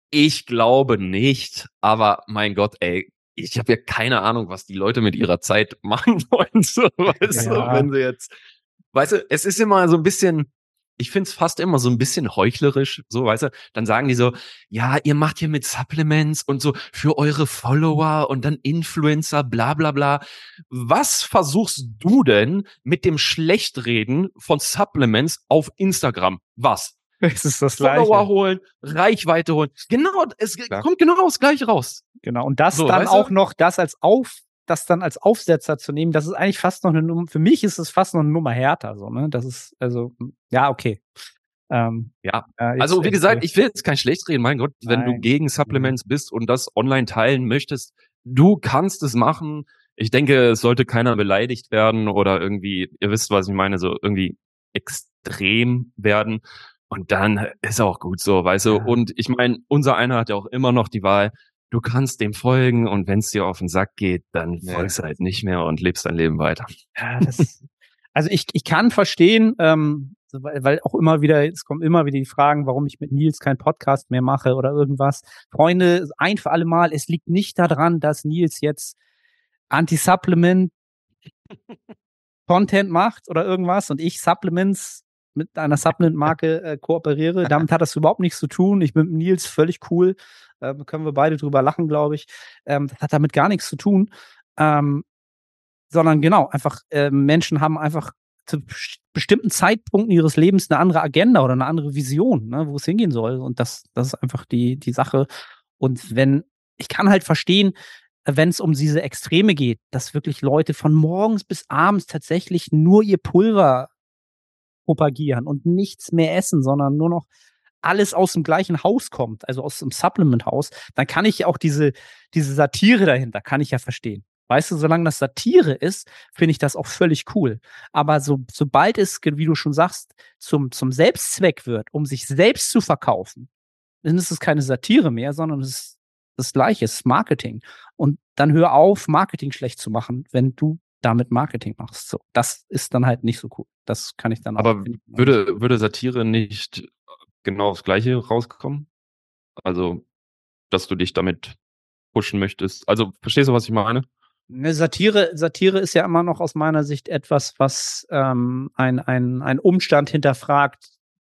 Ich glaube nicht, aber mein Gott, ey, ich habe ja keine Ahnung, was die Leute mit ihrer Zeit machen wollen, so, weißt du, wenn sie jetzt, weißt du, es ist immer so ein bisschen, ich find's fast immer so ein bisschen heuchlerisch, so, weißt du, dann sagen die so, ja, ihr macht hier mit Supplements und so für eure Follower und dann Influencer, bla bla bla. Was versuchst du denn mit dem Schlechtreden von Supplements auf Instagram? Was? Es ist das Follower Gleiche. holen, Reichweite holen. Genau, es Klar. kommt genau das Gleiche raus. Genau. Und das So, dann weißt auch du? noch, das dann als Aufsetzer zu nehmen, das ist eigentlich fast noch eine Nummer, für mich ist es fast noch eine Nummer härter, so, ne? Das ist, also, ja, okay. Ja, Jetzt, also wie gesagt, ich will jetzt kein Schlechtreden, mein Gott, wenn du nein. gegen Supplements bist und das online teilen möchtest, du kannst es machen. Ich denke, es sollte keiner beleidigt werden oder irgendwie, ihr wisst, was ich meine, so irgendwie extrem werden. Und dann ist auch gut so, weißt du. Ja. Und ich meine, unser einer hat ja auch immer noch die Wahl, du kannst dem folgen und wenn es dir auf den Sack geht, dann Nee. folgst du halt nicht mehr und lebst dein Leben weiter. Ja, also ich kann verstehen, so, weil auch immer wieder, es kommen immer wieder die Fragen, warum ich mit Nils keinen Podcast mehr mache oder irgendwas. Freunde, ein für alle Mal, es liegt nicht daran, dass Nils jetzt Anti-Supplement Content macht oder irgendwas und ich Supplements mit einer Supplement-Marke kooperiere. Damit hat das überhaupt nichts zu tun. Ich bin mit Nils völlig cool. Können wir beide drüber lachen, glaube ich. Das hat damit gar nichts zu tun. Sondern genau, einfach Menschen haben einfach zu bestimmten Zeitpunkten ihres Lebens eine andere Agenda oder eine andere Vision, ne, wo es hingehen soll. Und das ist einfach die Sache. Und ich kann halt verstehen, wenn es um diese Extreme geht, dass wirklich Leute von morgens bis abends tatsächlich nur ihr Pulver propagieren und nichts mehr essen, sondern nur noch alles aus dem gleichen Haus kommt, also aus dem Supplement-Haus, dann kann ich ja auch diese Satire dahinter, kann ich ja verstehen. Weißt du, solange das Satire ist, finde ich das auch völlig cool. Aber sobald es, wie du schon sagst, zum Selbstzweck wird, um sich selbst zu verkaufen, dann ist es keine Satire mehr, sondern es ist das Gleiche, es ist Marketing. Und dann hör auf, Marketing schlecht zu machen, wenn du damit Marketing machst. So, das ist dann halt nicht so cool. Das kann ich dann auch. Aber würde Satire nicht genau das Gleiche rauskommen? Also, dass du dich damit pushen möchtest. Also, verstehst du, was ich meine? Ne, Satire ist ja immer noch aus meiner Sicht etwas, was ein Umstand hinterfragt,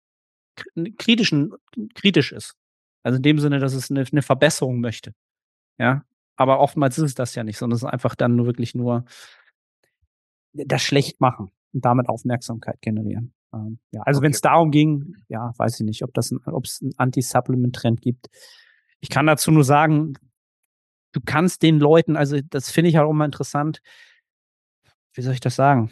kritisch ist. Also in dem Sinne, dass es eine Verbesserung möchte. Ja. Aber oftmals ist es das ja nicht, sondern es ist einfach dann wirklich nur das schlecht machen und damit Aufmerksamkeit generieren. Ja, also Okay. wenn es darum ging, ja, weiß ich nicht, ob es einen Anti-Supplement-Trend gibt. Ich kann dazu nur sagen, du kannst den Leuten, also das finde ich auch immer interessant, wie soll ich das sagen?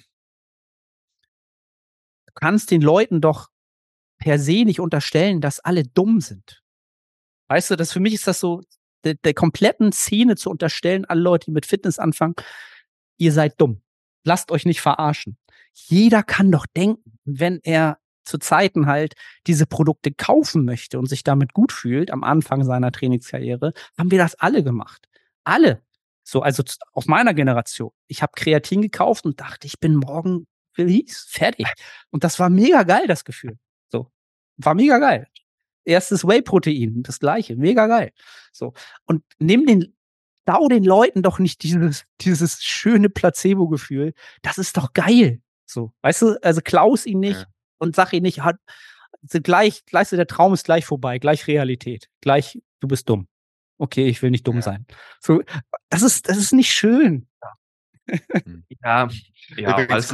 Du kannst den Leuten doch per se nicht unterstellen, dass alle dumm sind. Weißt du, für mich ist das so, der kompletten Szene zu unterstellen, alle Leute, die mit Fitness anfangen, ihr seid dumm. Lasst euch nicht verarschen. Jeder kann doch denken, wenn er zu Zeiten halt diese Produkte kaufen möchte und sich damit gut fühlt, am Anfang seiner Trainingskarriere, haben wir das alle gemacht. Alle. So, also aus meiner Generation. Ich habe Kreatin gekauft und dachte, ich bin morgen release, fertig. Und das war mega geil, das Gefühl. So, war mega geil. Erstes Whey-Protein, das gleiche, mega geil. So, und dau den Leuten doch nicht dieses schöne Placebo-Gefühl. Das ist doch geil. So, weißt du, also klaus ihn nicht und sag ihn nicht, gleich, der Traum ist gleich vorbei, gleich Realität, gleich, du bist dumm. Okay, ich will nicht dumm sein. So, das ist nicht schön. Ja, Übrigens,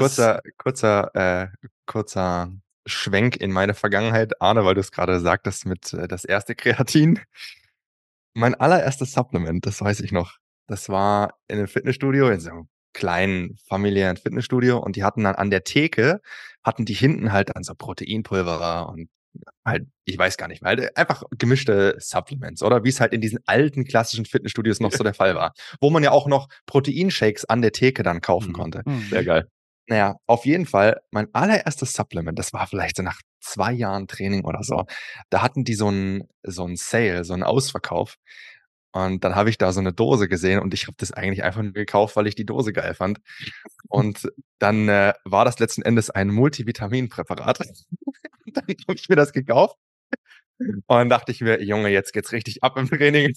kurzer Schwenk in meine Vergangenheit. Arne, weil du es gerade sagtest mit das erste Kreatin. Mein allererstes Supplement, das weiß ich noch. Das war in einem Fitnessstudio, in so einem kleinen familiären Fitnessstudio und die hatten dann an der Theke, hatten die hinten halt dann so Proteinpulver und halt, ich weiß gar nicht mehr, halt einfach gemischte Supplements, oder? Wie es halt in diesen alten klassischen Fitnessstudios noch so der Fall war. Wo man ja auch noch Proteinshakes an der Theke dann kaufen konnte. Sehr geil. Naja, auf jeden Fall, mein allererstes Supplement, das war vielleicht so nach 2 Jahren Training oder so. Da hatten die so ein Sale, so einen Ausverkauf. Und dann habe ich da so eine Dose gesehen und ich habe das eigentlich einfach nur gekauft, weil ich die Dose geil fand. Und dann war das letzten Endes ein Multivitaminpräparat. Dann habe ich mir das gekauft. Und dann dachte ich mir, Junge, jetzt geht's richtig ab im Training.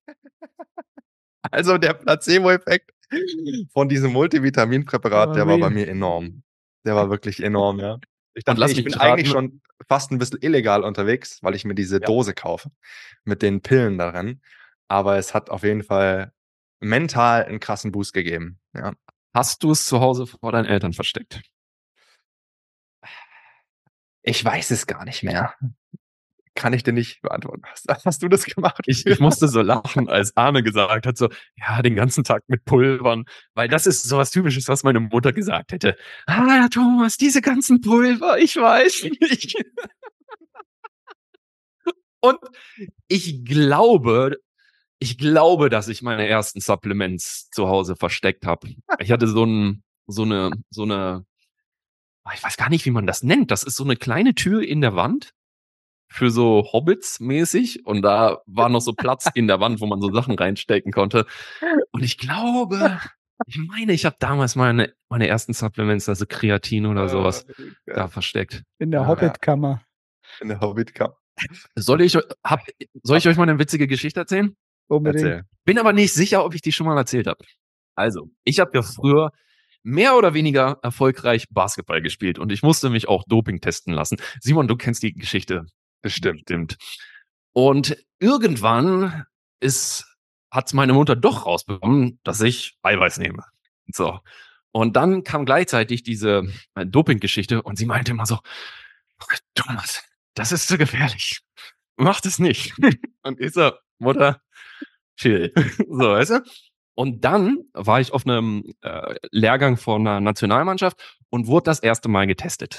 Also der Placebo-Effekt von diesem Multivitaminpräparat, der war bei mir enorm. Der war wirklich enorm, ja. Ich Und dachte, lass ich mich bin nicht raten. eigentlich schon fast ein bisschen illegal unterwegs, weil ich mir diese Ja. Dose kaufe mit den Pillen darin. Aber es hat auf jeden Fall mental einen krassen Boost gegeben. Ja. Hast du es zu Hause vor deinen Eltern versteckt? Ich weiß es gar nicht mehr. Kann ich dir nicht beantworten. Hast du das gemacht? Ich musste so lachen, als Arne gesagt hat, so, ja, den ganzen Tag mit Pulvern, weil das ist sowas Typisches, was meine Mutter gesagt hätte. Ah, Thomas, diese ganzen Pulver, ich weiß nicht. Und ich glaube, dass ich meine ersten Supplements zu Hause versteckt habe. Ich hatte so eine, ich weiß gar nicht, wie man das nennt. Das ist so eine kleine Tür in der Wand für so Hobbits mäßig und da war noch so Platz in der Wand, wo man so Sachen reinstecken konnte. Und ich meine, ich habe damals meine ersten Supplements, also Kreatin oder sowas, da versteckt. In der Ja, Hobbitkammer. in der Hobbitkammer. Soll ich euch mal eine witzige Geschichte erzählen? Unbedingt. Erzähl. Bin aber nicht sicher, ob ich die schon mal erzählt habe. Also, ich habe ja früher mehr oder weniger erfolgreich Basketball gespielt und ich musste mich auch Doping testen lassen. Simon, du kennst die Geschichte. Bestimmt. Und irgendwann hat meine Mutter doch rausbekommen, dass ich Eiweiß nehme. So. Und dann kam gleichzeitig diese Doping-Geschichte und sie meinte immer so, Thomas, das ist zu gefährlich. Mach das nicht. Und ich so, Mutter, chill. So, weißt du? Und dann war ich auf einem Lehrgang von einer Nationalmannschaft und wurde das erste Mal getestet.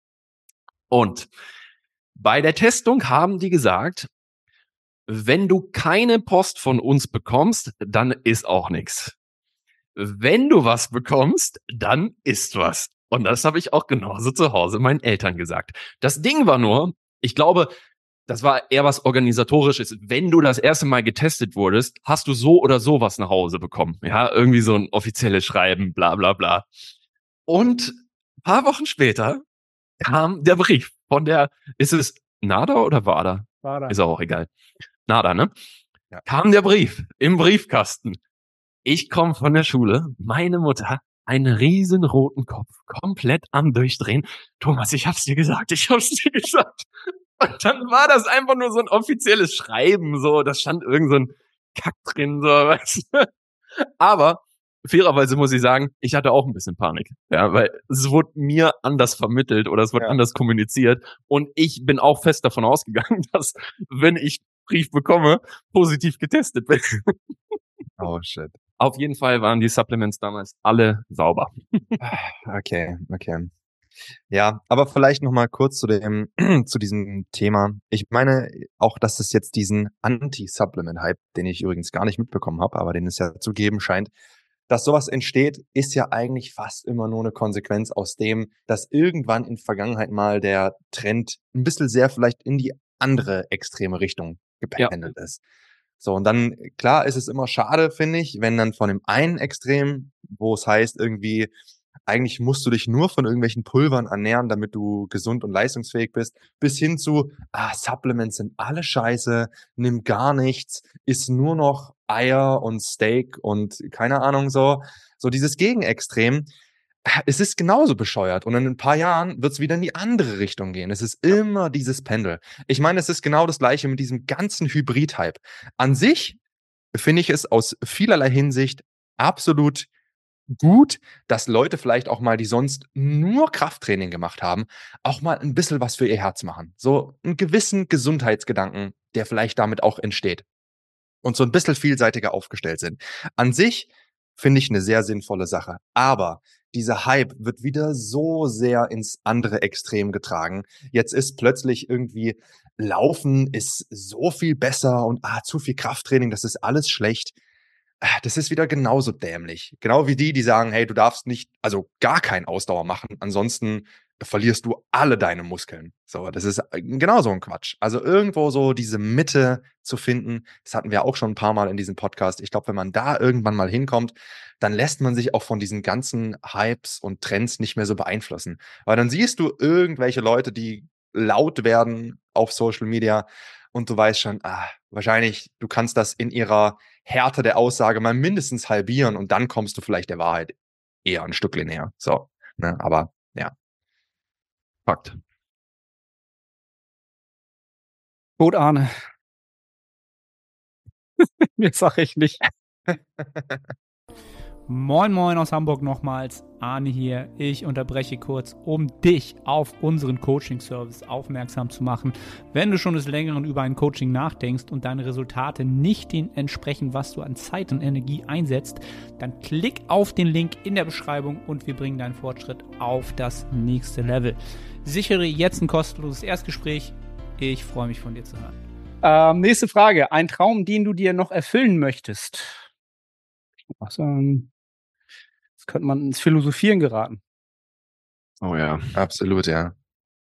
Und bei der Testung haben die gesagt, wenn du keine Post von uns bekommst, dann ist auch nichts. Wenn du was bekommst, dann ist was. Und das habe ich auch genauso zu Hause meinen Eltern gesagt. Das Ding war nur, ich glaube, das war eher was Organisatorisches. Wenn du das erste Mal getestet wurdest, hast du so oder so was nach Hause bekommen. Ja, irgendwie so ein offizielles Schreiben, bla bla bla. Und ein paar Wochen später kam der Brief von ist es NADA oder WADA? War Ist auch egal. NADA, ne? Ja. Kam der Brief im Briefkasten. Ich komme von der Schule, meine Mutter, einen riesen roten Kopf, komplett am Durchdrehen. Thomas, ich hab's dir gesagt. Und dann war das einfach nur so ein offizielles Schreiben, so, da stand irgend so ein Kack drin, so, weißt du? Aber fairerweise muss ich sagen, ich hatte auch ein bisschen Panik, ja, weil es wurde mir anders vermittelt oder es wurde anders kommuniziert und ich bin auch fest davon ausgegangen, dass, wenn ich Brief bekomme, positiv getestet bin. Oh, shit. Auf jeden Fall waren die Supplements damals alle sauber. Okay. Ja, aber vielleicht noch mal kurz zu diesem Thema. Ich meine auch, dass es jetzt diesen Anti-Supplement-Hype, den ich übrigens gar nicht mitbekommen habe, aber den es ja zu geben scheint, dass sowas entsteht, ist ja eigentlich fast immer nur eine Konsequenz aus dem, dass irgendwann in Vergangenheit mal der Trend ein bisschen sehr vielleicht in die andere extreme Richtung gependelt ist. So, und dann, klar, ist es immer schade, finde ich, wenn dann von dem einen Extrem, wo es heißt irgendwie, eigentlich musst du dich nur von irgendwelchen Pulvern ernähren, damit du gesund und leistungsfähig bist, bis hin zu, Supplements sind alle scheiße, nimm gar nichts, iss nur noch Eier und Steak und keine Ahnung so dieses Gegenextrem. Es ist genauso bescheuert und in ein paar Jahren wird es wieder in die andere Richtung gehen. Es ist immer dieses Pendel. Ich meine, es ist genau das Gleiche mit diesem ganzen Hybrid-Hype. An sich finde ich es aus vielerlei Hinsicht absolut gut, dass Leute vielleicht auch mal, die sonst nur Krafttraining gemacht haben, auch mal ein bisschen was für ihr Herz machen. So einen gewissen Gesundheitsgedanken, der vielleicht damit auch entsteht. Und so ein bisschen vielseitiger aufgestellt sind. An sich finde ich eine sehr sinnvolle Sache. Aber dieser Hype wird wieder so sehr ins andere Extrem getragen. Jetzt ist plötzlich irgendwie Laufen ist so viel besser und zu viel Krafttraining, das ist alles schlecht. Das ist wieder genauso dämlich. Genau wie die sagen, hey, du darfst nicht, also gar kein Ausdauer machen, ansonsten verlierst du alle deine Muskeln. So, das ist genauso ein Quatsch. Also irgendwo so diese Mitte zu finden, das hatten wir auch schon ein paar Mal in diesem Podcast. Ich glaube, wenn man da irgendwann mal hinkommt, dann lässt man sich auch von diesen ganzen Hypes und Trends nicht mehr so beeinflussen. Weil dann siehst du irgendwelche Leute, die laut werden auf Social Media und du weißt schon, wahrscheinlich, du kannst das in ihrer Härte der Aussage mal mindestens halbieren und dann kommst du vielleicht der Wahrheit eher ein Stückchen näher. So, ne? Aber ja. Fakt. Gut, Arne. Mehr sag ich nicht. Moin Moin aus Hamburg nochmals, Arne hier. Ich unterbreche kurz, um dich auf unseren Coaching-Service aufmerksam zu machen. Wenn du schon des Längeren über ein Coaching nachdenkst und deine Resultate nicht dem entsprechen, was du an Zeit und Energie einsetzt, dann klick auf den Link in der Beschreibung und wir bringen deinen Fortschritt auf das nächste Level. Sichere jetzt ein kostenloses Erstgespräch. Ich freue mich, von dir zu hören. Nächste Frage. Ein Traum, den du dir noch erfüllen möchtest? Jetzt könnte man ins Philosophieren geraten. Oh ja. Absolut, ja.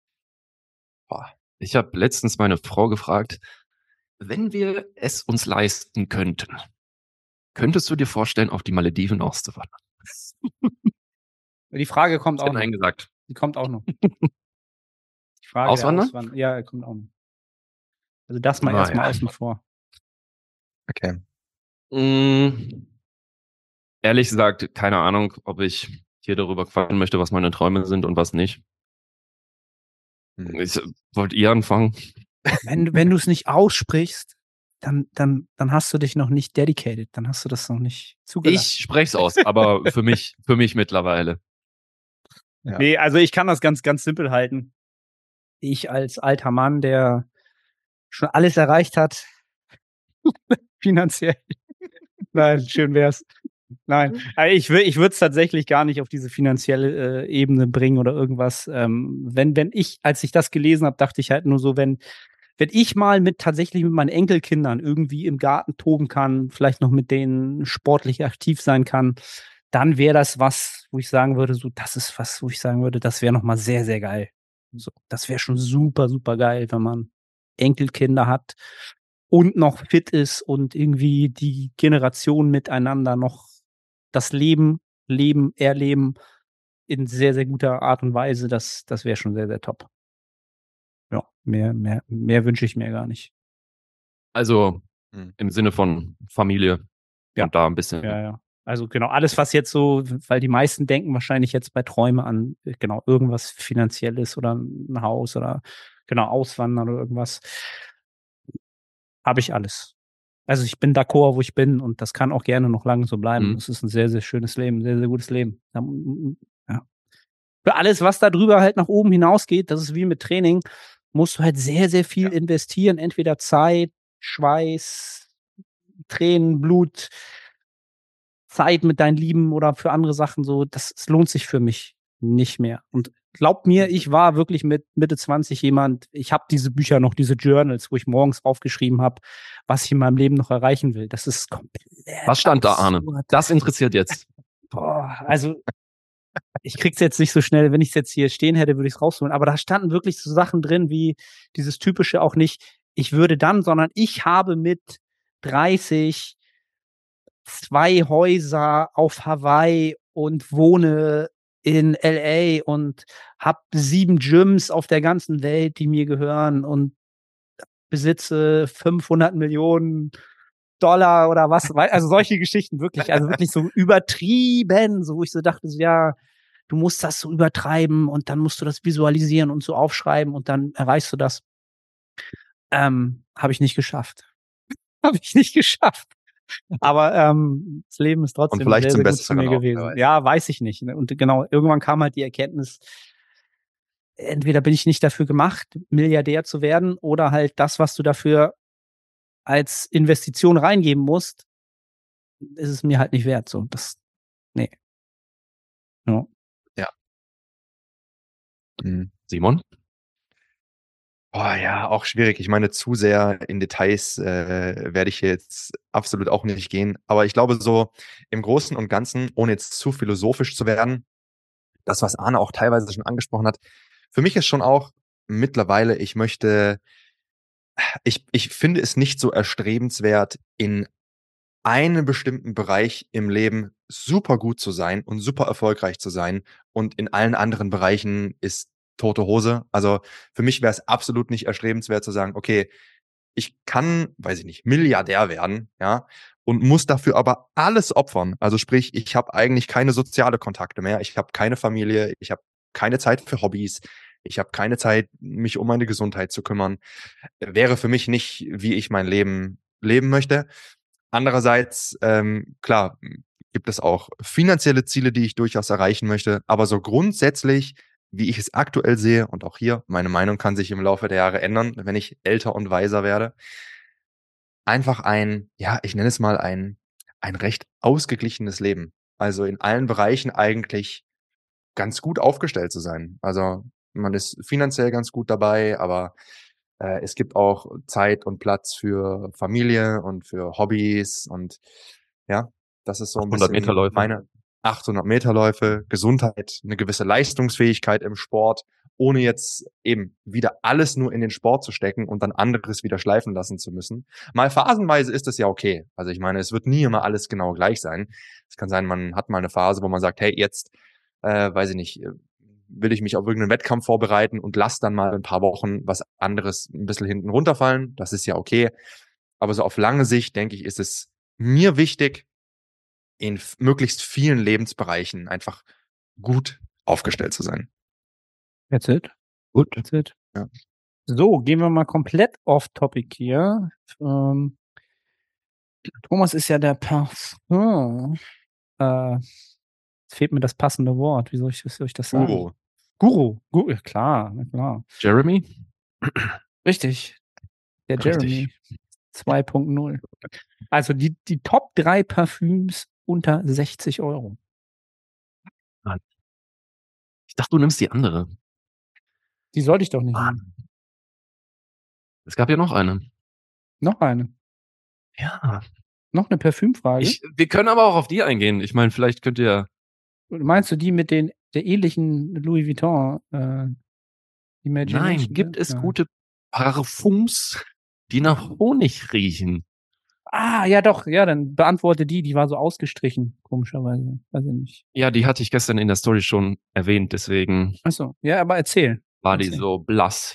Ich habe letztens meine Frau gefragt, wenn wir es uns leisten könnten, könntest du dir vorstellen, auf die Malediven auszuwandern? Die Frage kommt auch noch. Nein gesagt. Die kommt auch noch. Die Frage Auswandern? Ja, kommt auch noch. Also das mal erstmal außen vor. Okay. Ehrlich gesagt, keine Ahnung, ob ich hier darüber quatschen möchte, was meine Träume sind und was nicht. Wollt ihr anfangen? Wenn du es nicht aussprichst, dann hast du dich noch nicht dedicated, dann hast du das noch nicht zugelassen. Ich spreche es aus, aber für mich mittlerweile. Ja. Nee, also ich kann das ganz, ganz simpel halten. Ich als alter Mann, der schon alles erreicht hat, finanziell. Nein, schön wär's. Nein, ich würde es tatsächlich gar nicht auf diese finanzielle Ebene bringen oder irgendwas. Als ich das gelesen habe, dachte ich halt nur so, wenn ich mal tatsächlich mit meinen Enkelkindern irgendwie im Garten toben kann, vielleicht noch mit denen sportlich aktiv sein kann, dann wäre das was, wo ich sagen würde, so, das ist was, wo ich sagen würde, das wäre nochmal sehr, sehr geil. So, das wäre schon super, super geil, wenn man Enkelkinder hat und noch fit ist und irgendwie die Generation miteinander noch das Leben erleben in sehr, sehr guter Art und Weise. Das wäre schon sehr, sehr top. Ja, mehr wünsche ich mir gar nicht. Also im Sinne von Familie und da ein bisschen. Ja. Also genau, alles, was jetzt so, weil die meisten denken wahrscheinlich jetzt bei Träume an, genau, irgendwas Finanzielles oder ein Haus oder genau, Auswandern oder irgendwas. Habe ich alles. Also ich bin d'accord, wo ich bin und das kann auch gerne noch lange so bleiben. Es ist ein sehr, sehr schönes Leben, sehr, sehr gutes Leben. Ja. Für alles, was da drüber halt nach oben hinausgeht, das ist wie mit Training, musst du halt sehr, sehr viel investieren. Entweder Zeit, Schweiß, Tränen, Blut, Zeit mit deinen Lieben oder für andere Sachen so. Das lohnt sich für mich nicht mehr. Und glaubt mir, ich war wirklich mit Mitte 20 jemand, ich habe diese Bücher noch, diese Journals, wo ich morgens aufgeschrieben habe, was ich in meinem Leben noch erreichen will. Das ist komplett. Was stand da, Arne? Das interessiert jetzt. Boah, also ich krieg's jetzt nicht so schnell, wenn ich es jetzt hier stehen hätte, würde ich es rausholen. Aber da standen wirklich so Sachen drin, wie dieses typische auch nicht, ich würde dann, sondern ich habe mit 30 2 Häuser auf Hawaii und wohne in LA und habe 7 Gyms auf der ganzen Welt, die mir gehören und besitze 500 Millionen Dollar oder was. Also solche Geschichten wirklich, also wirklich so übertrieben, so wo ich so dachte, so, ja, du musst das so übertreiben und dann musst du das visualisieren und so aufschreiben und dann erreichst du das. Habe ich nicht geschafft. Habe ich nicht geschafft. Aber das Leben ist trotzdem vielleicht sehr, zum sehr gut zu mir Besseren gewesen. auch, Ja, weiß ich nicht. Und genau, irgendwann kam halt die Erkenntnis, entweder bin ich nicht dafür gemacht, Milliardär zu werden, oder halt das, was du dafür als Investition reingeben musst, ist es mir halt nicht wert. So, nee. Ja. Simon? Oh ja, auch schwierig. Ich meine, zu sehr in Details werde ich jetzt absolut auch nicht gehen. Aber ich glaube, so im Großen und Ganzen, ohne jetzt zu philosophisch zu werden, das, was Arne auch teilweise schon angesprochen hat, für mich ist schon auch mittlerweile, ich finde es nicht so erstrebenswert, in einem bestimmten Bereich im Leben super gut zu sein und super erfolgreich zu sein und in allen anderen Bereichen ist tote Hose. Also für mich wäre es absolut nicht erstrebenswert zu sagen, okay, ich kann, weiß ich nicht, Milliardär werden, ja, und muss dafür aber alles opfern. Also sprich, ich habe eigentlich keine soziale Kontakte mehr, ich habe keine Familie, ich habe keine Zeit für Hobbys, ich habe keine Zeit, mich um meine Gesundheit zu kümmern. Wäre für mich nicht, wie ich mein Leben leben möchte. Andererseits, klar, gibt es auch finanzielle Ziele, die ich durchaus erreichen möchte, aber so grundsätzlich, wie ich es aktuell sehe, und auch hier, meine Meinung kann sich im Laufe der Jahre ändern, wenn ich älter und weiser werde, einfach ja, ich nenne es mal ein recht ausgeglichenes Leben. Also in allen Bereichen eigentlich ganz gut aufgestellt zu sein. Also man ist finanziell ganz gut dabei, aber es gibt auch Zeit und Platz für Familie und für Hobbys und ja, das ist so ein 800 Meter bisschen Läufe. meine 800 Meter Läufe, Gesundheit, eine gewisse Leistungsfähigkeit im Sport, ohne jetzt eben wieder alles nur in den Sport zu stecken und dann anderes wieder schleifen lassen zu müssen. Mal phasenweise ist das ja okay. Also ich meine, es wird nie immer alles genau gleich sein. Es kann sein, man hat mal eine Phase, wo man sagt, hey, jetzt, weiß ich nicht, will ich mich auf irgendeinen Wettkampf vorbereiten und lass dann mal ein paar Wochen was anderes ein bisschen hinten runterfallen. Das ist ja okay. Aber so auf lange Sicht, denke ich, ist es mir wichtig, in möglichst vielen Lebensbereichen einfach gut aufgestellt zu sein. That's it. Gut. That's it. Ja. So, gehen wir mal komplett off-topic hier. Thomas ist ja der Parfum. Jetzt fehlt mir das passende Wort. Wie soll ich das sagen? Guru. Ja, klar, na klar. Jeremy? Richtig. Der Jeremy Richtig. 2.0. Also die Top 3 Parfüms unter 60 €. Ich dachte, du nimmst die andere. Die sollte ich doch nicht nehmen. Es gab ja noch eine. Noch eine. Ja. Noch eine Parfümfrage. Wir können aber auch auf die eingehen. Ich meine, vielleicht könnt ihr. Meinst du die mit der ähnlichen Louis Vuitton Imagination? Nein, gibt es gute Parfums, die nach Honig riechen? Ah, ja doch. Ja, dann beantworte die. Die war so ausgestrichen, komischerweise. Weiß ich nicht. Ja, die hatte ich gestern in der Story schon erwähnt, deswegen Ach so. Ja, aber erzähl. war die so blass.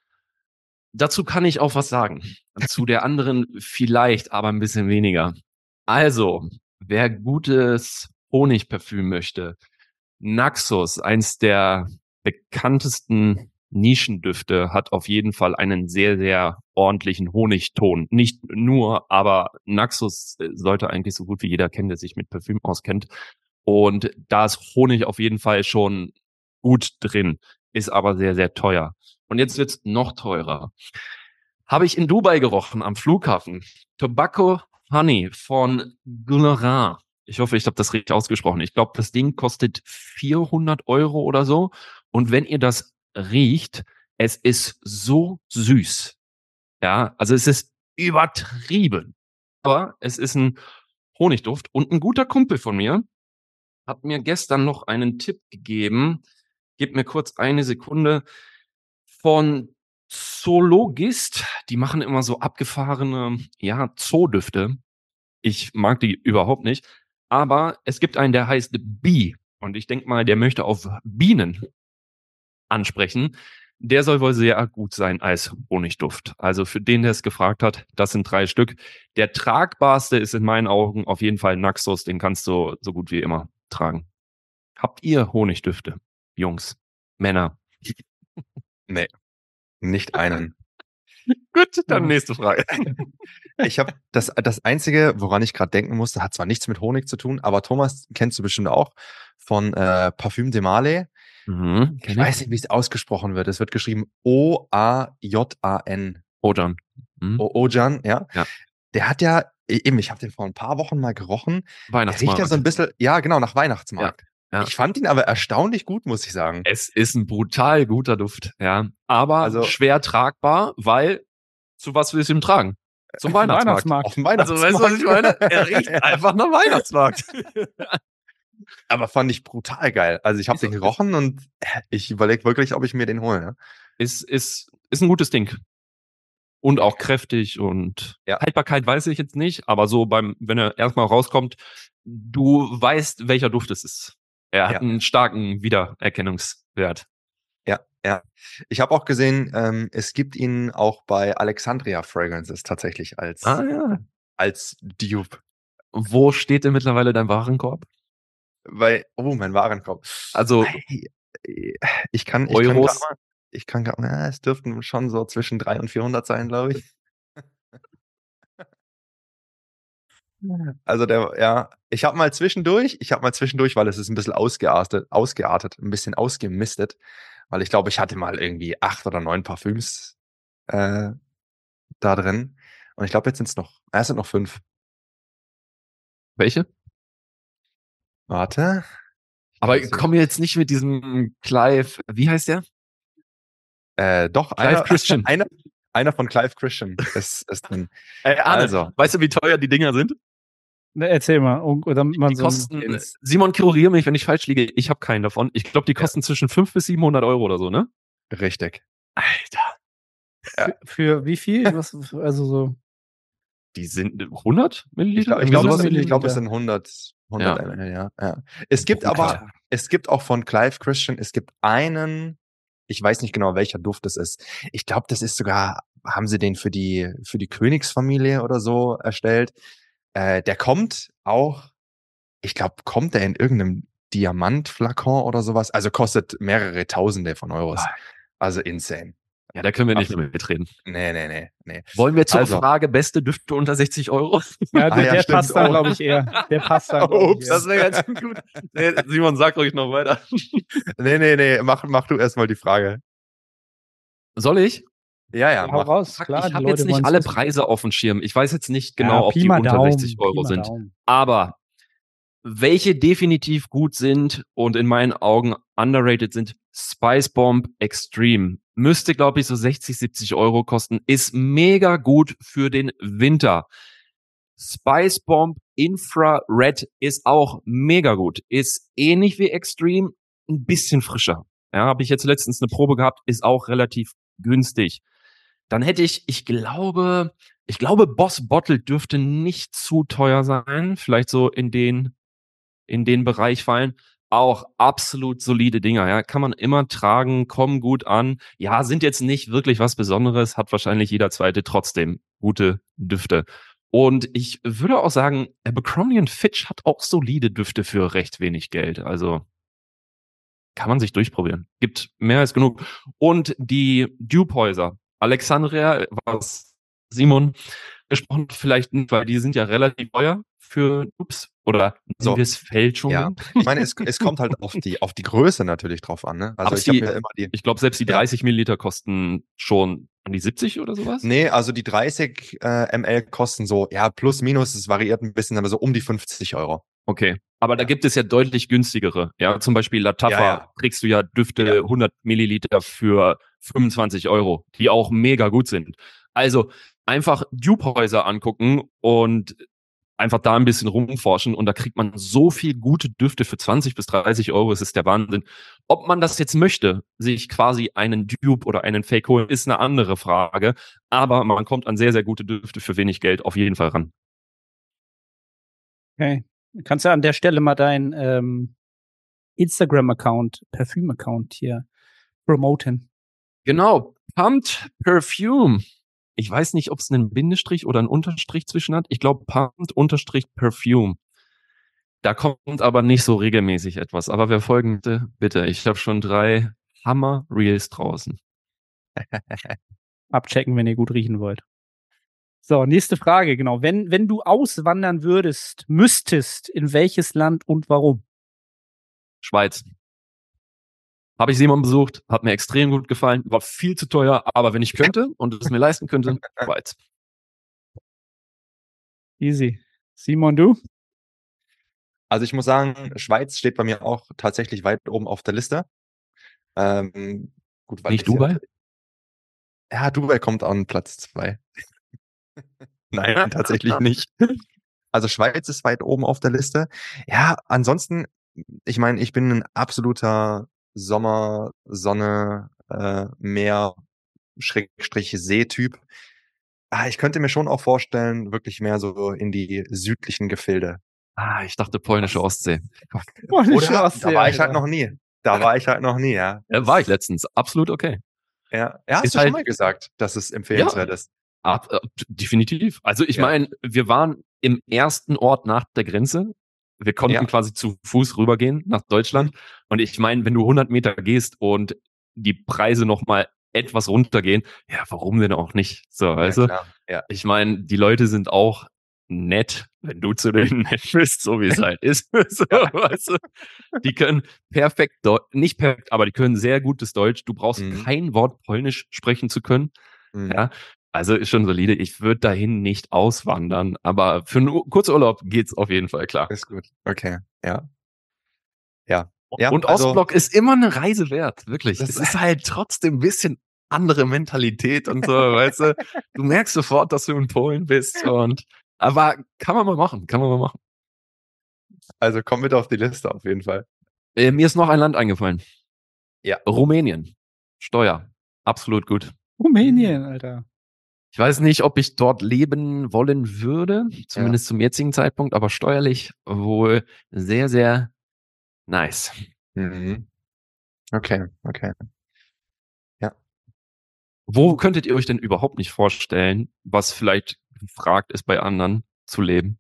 Dazu kann ich auch was sagen. Zu der anderen vielleicht, aber ein bisschen weniger. Also, wer gutes Honigparfüm möchte, Naxos, eins der bekanntesten Nischendüfte, hat auf jeden Fall einen sehr, sehr ordentlichen Honigton. Nicht nur, aber Naxos sollte eigentlich so gut wie jeder kennen, der sich mit Parfüm auskennt. Und da ist Honig auf jeden Fall schon gut drin, ist aber sehr, sehr teuer. Und jetzt wird's noch teurer. Habe ich in Dubai gerochen am Flughafen. Tobacco Honey von Gulerin. Ich hoffe, ich habe das richtig ausgesprochen. Ich glaube, das Ding kostet 400 € oder so. Und wenn ihr das riecht, es ist so süß. Ja, also es ist übertrieben. Aber es ist ein Honigduft. Und ein guter Kumpel von mir hat mir gestern noch einen Tipp gegeben. Gib mir kurz eine Sekunde. Von Zoologist. Die machen immer so abgefahrene, ja, Zoodüfte. Ich mag die überhaupt nicht. Aber es gibt einen, der heißt Bee. Und ich denke mal, der möchte auf Bienen ansprechen. Der soll wohl sehr gut sein als Honigduft. Also für den, der es gefragt hat, das sind 3 Stück. Der tragbarste ist in meinen Augen auf jeden Fall Naxos. Den kannst du so gut wie immer tragen. Habt ihr Honigdüfte, Jungs, Männer? Nee, nicht einen. Gut, dann nächste Frage. Ich habe das Einzige, woran ich gerade denken musste, hat zwar nichts mit Honig zu tun, aber Thomas kennst du bestimmt auch von Parfüm de Marley. Ich weiß nicht, wie es ausgesprochen wird. Es wird geschrieben Oajan. Ojan. Ojan, ja. Ja. Der hat ja, eben, ich habe den vor ein paar Wochen mal gerochen. Der riecht Weihnachtsmarkt. ja so ein bisschen, ja genau, nach Weihnachtsmarkt. Ja. Ich fand ihn aber erstaunlich gut, muss ich sagen. Es ist ein brutal guter Duft, ja. Aber Also- schwer tragbar, weil zu was willst du ihn tragen? Zum Weihnachtsmarkt. Auf dem Weihnachtsmarkt. Also weißt du, was ich meine? Er riecht einfach nach Weihnachtsmarkt. Aber fand ich brutal geil. Also ich habe den gerochen und ich überlege wirklich, ob ich mir den hole. Ne? Ist ein gutes Ding. Und auch kräftig und Ja. Haltbarkeit weiß ich jetzt nicht, aber so wenn er erstmal rauskommt, du weißt, welcher Duft es ist. Er hat einen starken Wiedererkennungswert. Ja. Ich habe auch gesehen, es gibt ihn auch bei Alexandria Fragrances tatsächlich Ja. als Dupe. Wo steht denn mittlerweile dein Warenkorb? Mein Warenkorb. Also Ei, Euros. Es dürften schon so zwischen 300 und 400 sein, glaube ich. Also ich habe mal zwischendurch, weil es ist ein bisschen ausgeartet, ein bisschen ausgemistet, weil ich glaube, ich hatte mal irgendwie 8 oder 9 Parfüms da drin. Und ich glaube, es sind noch 5. Welche? Warte. Aber komm jetzt nicht mit diesem Clive, wie heißt der? Doch, Clive Christian. einer von Clive Christian ist drin. Arne, Also. weißt du, wie teuer die Dinger sind? Ne, erzähl mal. Damit man Die kosten, Simon, korrigiere mich, wenn ich falsch liege. Ich habe keinen davon. Ich glaube, die kosten zwischen 500 bis 700 Euro oder so, ne? Richtig. Alter. Für wie viel? Also so. Die sind 100 Milliliter? Ich glaube, es sind 100 Ja. ml, ja. Es gibt auch von Clive Christian, es gibt einen, ich weiß nicht genau, welcher Duft es ist. Ich glaube, das ist sogar, haben sie den für die Königsfamilie oder so erstellt. Der kommt auch, ich glaube, kommt der in irgendeinem Diamantflakon oder sowas. Also kostet mehrere Tausende von Euros. Also insane. Ja, da können wir nicht mehr mitreden. Nee. Wollen wir zur Frage beste Düfte unter 60 Euro? Ja, der passt da, glaube ich, eher. Der passt da, Ups. Das wäre ganz gut. Nee, Simon, sag ruhig noch weiter. Nee. Mach du erstmal die Frage. Soll ich? Ja, hau raus. Klar, ich habe jetzt nicht alle Preise auf dem Schirm. Ich weiß jetzt nicht genau, ob die unter 60 Euro sind. Aber welche definitiv gut sind und in meinen Augen underrated sind, Spice Bomb Extreme. Müsste, glaube ich, so 60, 70 Euro kosten. Ist mega gut für den Winter. Spice Bomb Infrared ist auch mega gut. Ist ähnlich wie Extreme, ein bisschen frischer. Ja, habe ich jetzt letztens eine Probe gehabt, ist auch relativ günstig. Dann hätte ich glaube, Boss Bottle dürfte nicht zu teuer sein. Vielleicht so in den Bereich fallen. Auch absolut solide Dinger, ja. Kann man immer tragen, kommen gut an. Ja, sind jetzt nicht wirklich was Besonderes, hat wahrscheinlich jeder zweite trotzdem gute Düfte. Und ich würde auch sagen, Abercrombie Fitch hat auch solide Düfte für recht wenig Geld. Also kann man sich durchprobieren. Gibt mehr als genug. Und die Dupe-Häuser. Alexandria, was Simon gesprochen hat, vielleicht nicht, weil die sind ja relativ teuer für Dupes. Oder so, wir es Fälschungen? Ja. Ich meine, es kommt halt auf die Größe natürlich drauf an. Ne? Also ich glaube, selbst die 30 Milliliter kosten schon an die 70 oder sowas? Nee, also die 30 ml kosten so, ja, plus minus, es variiert ein bisschen, aber so um die 50 Euro. Okay, aber da gibt es ja deutlich günstigere. Ja, zum Beispiel Lattafa kriegst du ja Düfte 100 Milliliter für 25 Euro, die auch mega gut sind. Also einfach Dupe-Häuser angucken und einfach da ein bisschen rumforschen und da kriegt man so viel gute Düfte für 20 bis 30 Euro. Es ist der Wahnsinn. Ob man das jetzt möchte, sich quasi einen Dupe oder einen Fake holen, ist eine andere Frage. Aber man kommt an sehr, sehr gute Düfte für wenig Geld auf jeden Fall ran. Okay. Kannst du an der Stelle mal deinen Instagram-Account, Parfüm-Account hier promoten? Genau. Pumped Perfume. Ich weiß nicht, ob es einen Bindestrich oder einen Unterstrich zwischen hat. Ich glaube, Pumped_Perfume. Da kommt aber nicht so regelmäßig etwas. Aber wer folgende, bitte. Ich habe schon 3 Hammer-Reels draußen. Abchecken, wenn ihr gut riechen wollt. So, nächste Frage, genau. Wenn du auswandern müsstest, in welches Land und warum? Schweiz. Habe ich Simon besucht, hat mir extrem gut gefallen, war viel zu teuer, aber wenn ich könnte und es mir leisten könnte, Schweiz. Easy. Simon, du? Also ich muss sagen, Schweiz steht bei mir auch tatsächlich weit oben auf der Liste. Gut, weil nicht Dubai? Ja, Dubai kommt an Platz 2. Nein, tatsächlich nicht. Also Schweiz ist weit oben auf der Liste. Ja, ansonsten, ich meine, ich bin ein absoluter Sommer, Sonne, Meer, Schrägstrich See-Typ. Ich könnte mir schon auch vorstellen, wirklich mehr so in die südlichen Gefilde. Ich dachte polnische Ostsee. Polnische Ostsee, da war ich halt noch nie. Da war ich halt noch nie, ja. War ich letztens. Absolut okay. Ja, hast Ist du schon halt, mal gesagt, dass es ja, empfehlenswert ist. definitiv. Also ich Ja. meine, wir waren im ersten Ort nach der Grenze. Wir konnten Ja. quasi zu Fuß rübergehen nach Deutschland. Und ich meine, wenn du 100 Meter gehst und die Preise noch mal etwas runtergehen, ja, warum denn auch nicht? So, Ja, weißt du? klar. Ja. Ich meine, die Leute sind auch nett, wenn du zu denen nett bist, so wie es halt ist. So, weißt du? Die können perfekt, nicht perfekt, aber die können sehr gutes Deutsch. Du brauchst Mhm. kein Wort Polnisch sprechen zu können. Mhm. Ja, also ist schon solide. Ich würde dahin nicht auswandern, aber für einen Kurzurlaub geht's auf jeden Fall klar. Ist gut. Okay. Ja. Ja. Ja, Und also Ostblock ist immer eine Reise wert, wirklich. das Es ist halt trotzdem ein bisschen andere Mentalität und so, weißt du. Du merkst sofort, dass du in Polen bist aber kann man mal machen, kann man mal machen. also komm mit auf die Liste auf jeden Fall. Mir ist noch ein Land eingefallen. Ja. Rumänien. Steuer. Absolut gut. Rumänien, Alter. Ich weiß nicht, ob ich dort leben wollen würde, zumindest zum jetzigen Zeitpunkt, aber steuerlich wohl sehr, sehr nice. Mhm. Okay. Ja. Wo könntet ihr euch denn überhaupt nicht vorstellen, was vielleicht gefragt ist bei anderen, zu leben?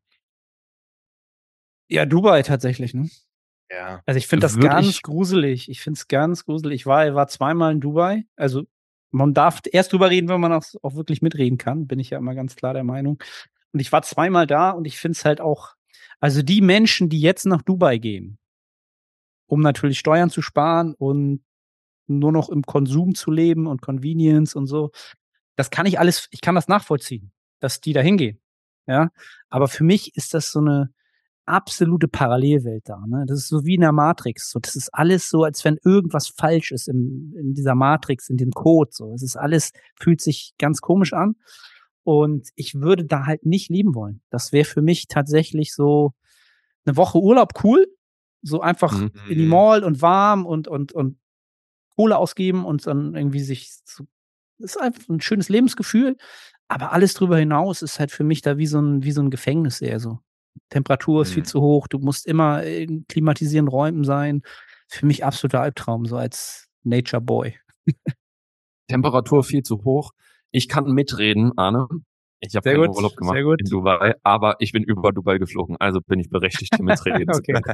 Ja, Dubai tatsächlich, ne? Ja. Also ich finde das Würde ganz ich- gruselig. Ich finde es ganz gruselig. Ich war zweimal in Dubai. Also man darf erst drüber reden, wenn man auch wirklich mitreden kann. Bin ich ja immer ganz klar der Meinung. Und ich war zweimal da und ich finde es halt auch, also die Menschen, die jetzt nach Dubai gehen, um natürlich Steuern zu sparen und nur noch im Konsum zu leben und Convenience und so, ich kann das nachvollziehen, dass die da hingehen. Ja, aber für mich ist das so eine absolute Parallelwelt da, ne? Das ist so wie in der Matrix. So, das ist alles so, als wenn irgendwas falsch ist in dieser Matrix, in dem Code. So, es ist alles, fühlt sich ganz komisch an. Und ich würde da halt nicht leben wollen. Das wäre für mich tatsächlich so eine Woche Urlaub cool. So einfach in die Mhm. Mall und warm und Kohle ausgeben und dann irgendwie das ist einfach ein schönes Lebensgefühl. Aber alles drüber hinaus ist halt für mich da wie so ein Gefängnis eher so. Temperatur ist viel Mhm. zu hoch, du musst immer in klimatisierten Räumen sein. Für mich absoluter Albtraum, so als Nature Boy. Temperatur viel zu hoch. Ich kann mitreden, Arne. Ich habe Sehr keinen gut, Urlaub gemacht sehr gut. in Dubai, aber ich bin über Dubai geflogen, also bin ich berechtigt, hier mitreden zu Okay. können.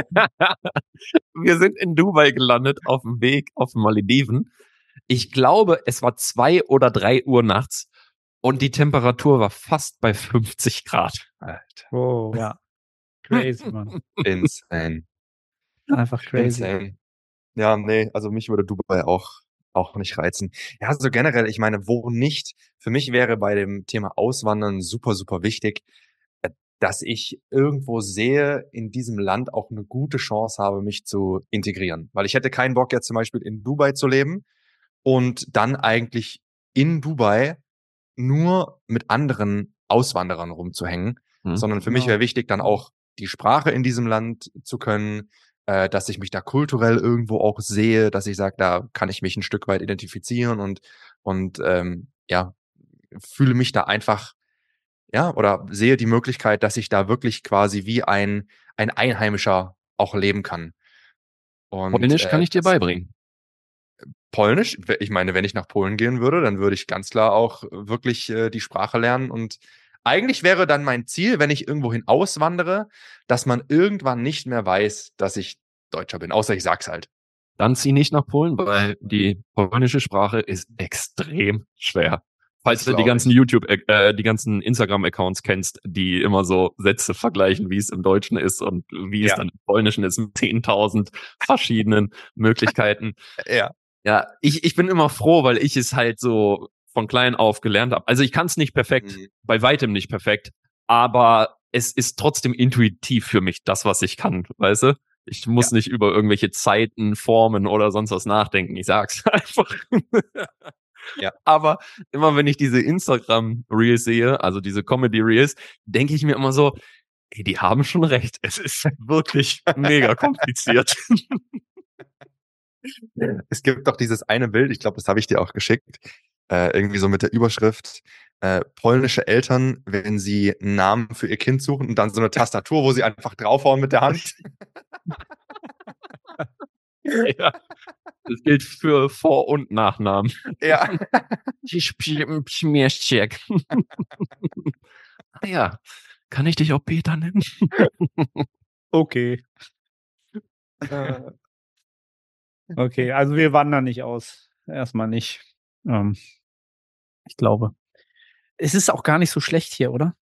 Wir sind in Dubai gelandet, auf dem Weg auf den Malediven. Ich glaube, es war 2 oder 3 Uhr nachts und die Temperatur war fast bei 50 Grad. Alter. Oh, ja. Crazy, Mann. Insane. Einfach crazy. Insane. Ja, nee, also mich würde Dubai auch nicht reizen. Ja, so generell, ich meine, wo nicht? Für mich wäre bei dem Thema Auswandern super, super wichtig, dass ich irgendwo sehe, in diesem Land auch eine gute Chance habe, mich zu integrieren. Weil ich hätte keinen Bock, jetzt zum Beispiel in Dubai zu leben und dann eigentlich in Dubai nur mit anderen Auswanderern rumzuhängen, sondern für mich Genau. wäre wichtig, dann auch die Sprache in diesem Land zu können, dass ich mich da kulturell irgendwo auch sehe, dass ich sage, da kann ich mich ein Stück weit identifizieren und ja, fühle mich da einfach, ja, oder sehe die Möglichkeit, dass ich da wirklich quasi wie ein Einheimischer auch leben kann. Und Polnisch kann ich dir das beibringen. Polnisch, ich meine, wenn ich nach Polen gehen würde, dann würde ich ganz klar auch wirklich die Sprache lernen. Und eigentlich wäre dann mein Ziel, wenn ich irgendwohin auswandere, dass man irgendwann nicht mehr weiß, dass ich Deutscher bin, außer ich sag's halt. Dann zieh nicht nach Polen, weil die polnische Sprache ist extrem schwer. Falls du die glaub ganzen ich. die ganzen Instagram-Accounts kennst, die immer so Sätze vergleichen, wie es im Deutschen ist und wie es Ja. dann im Polnischen ist, mit 10.000 verschiedenen Möglichkeiten. Ja. Ja, ich bin immer froh, weil ich es halt so von klein auf gelernt habe. Also ich kann es nicht perfekt, Mhm. bei weitem nicht perfekt, aber es ist trotzdem intuitiv für mich, das, was ich kann, weißt du? Ich muss nicht über irgendwelche Zeiten, Formen oder sonst was nachdenken. Ich sag's einfach. Ja. Aber immer wenn ich diese Instagram-Reels sehe, also diese Comedy-Reels, denke ich mir immer so, ey, die haben schon recht. Es ist wirklich mega kompliziert. Es gibt doch dieses eine Bild, ich glaube, das habe ich dir auch geschickt, irgendwie so mit der Überschrift, polnische Eltern, wenn sie einen Namen für ihr Kind suchen und dann so eine Tastatur, wo sie einfach draufhauen mit der Hand. Ja, das gilt für Vor- und Nachnamen. Ja. Schmierscheck. Ah ja, kann ich dich auch Peter nennen? Okay. Okay, also wir wandern nicht aus. Erstmal nicht. Ich glaube. Es ist auch gar nicht so schlecht hier, oder?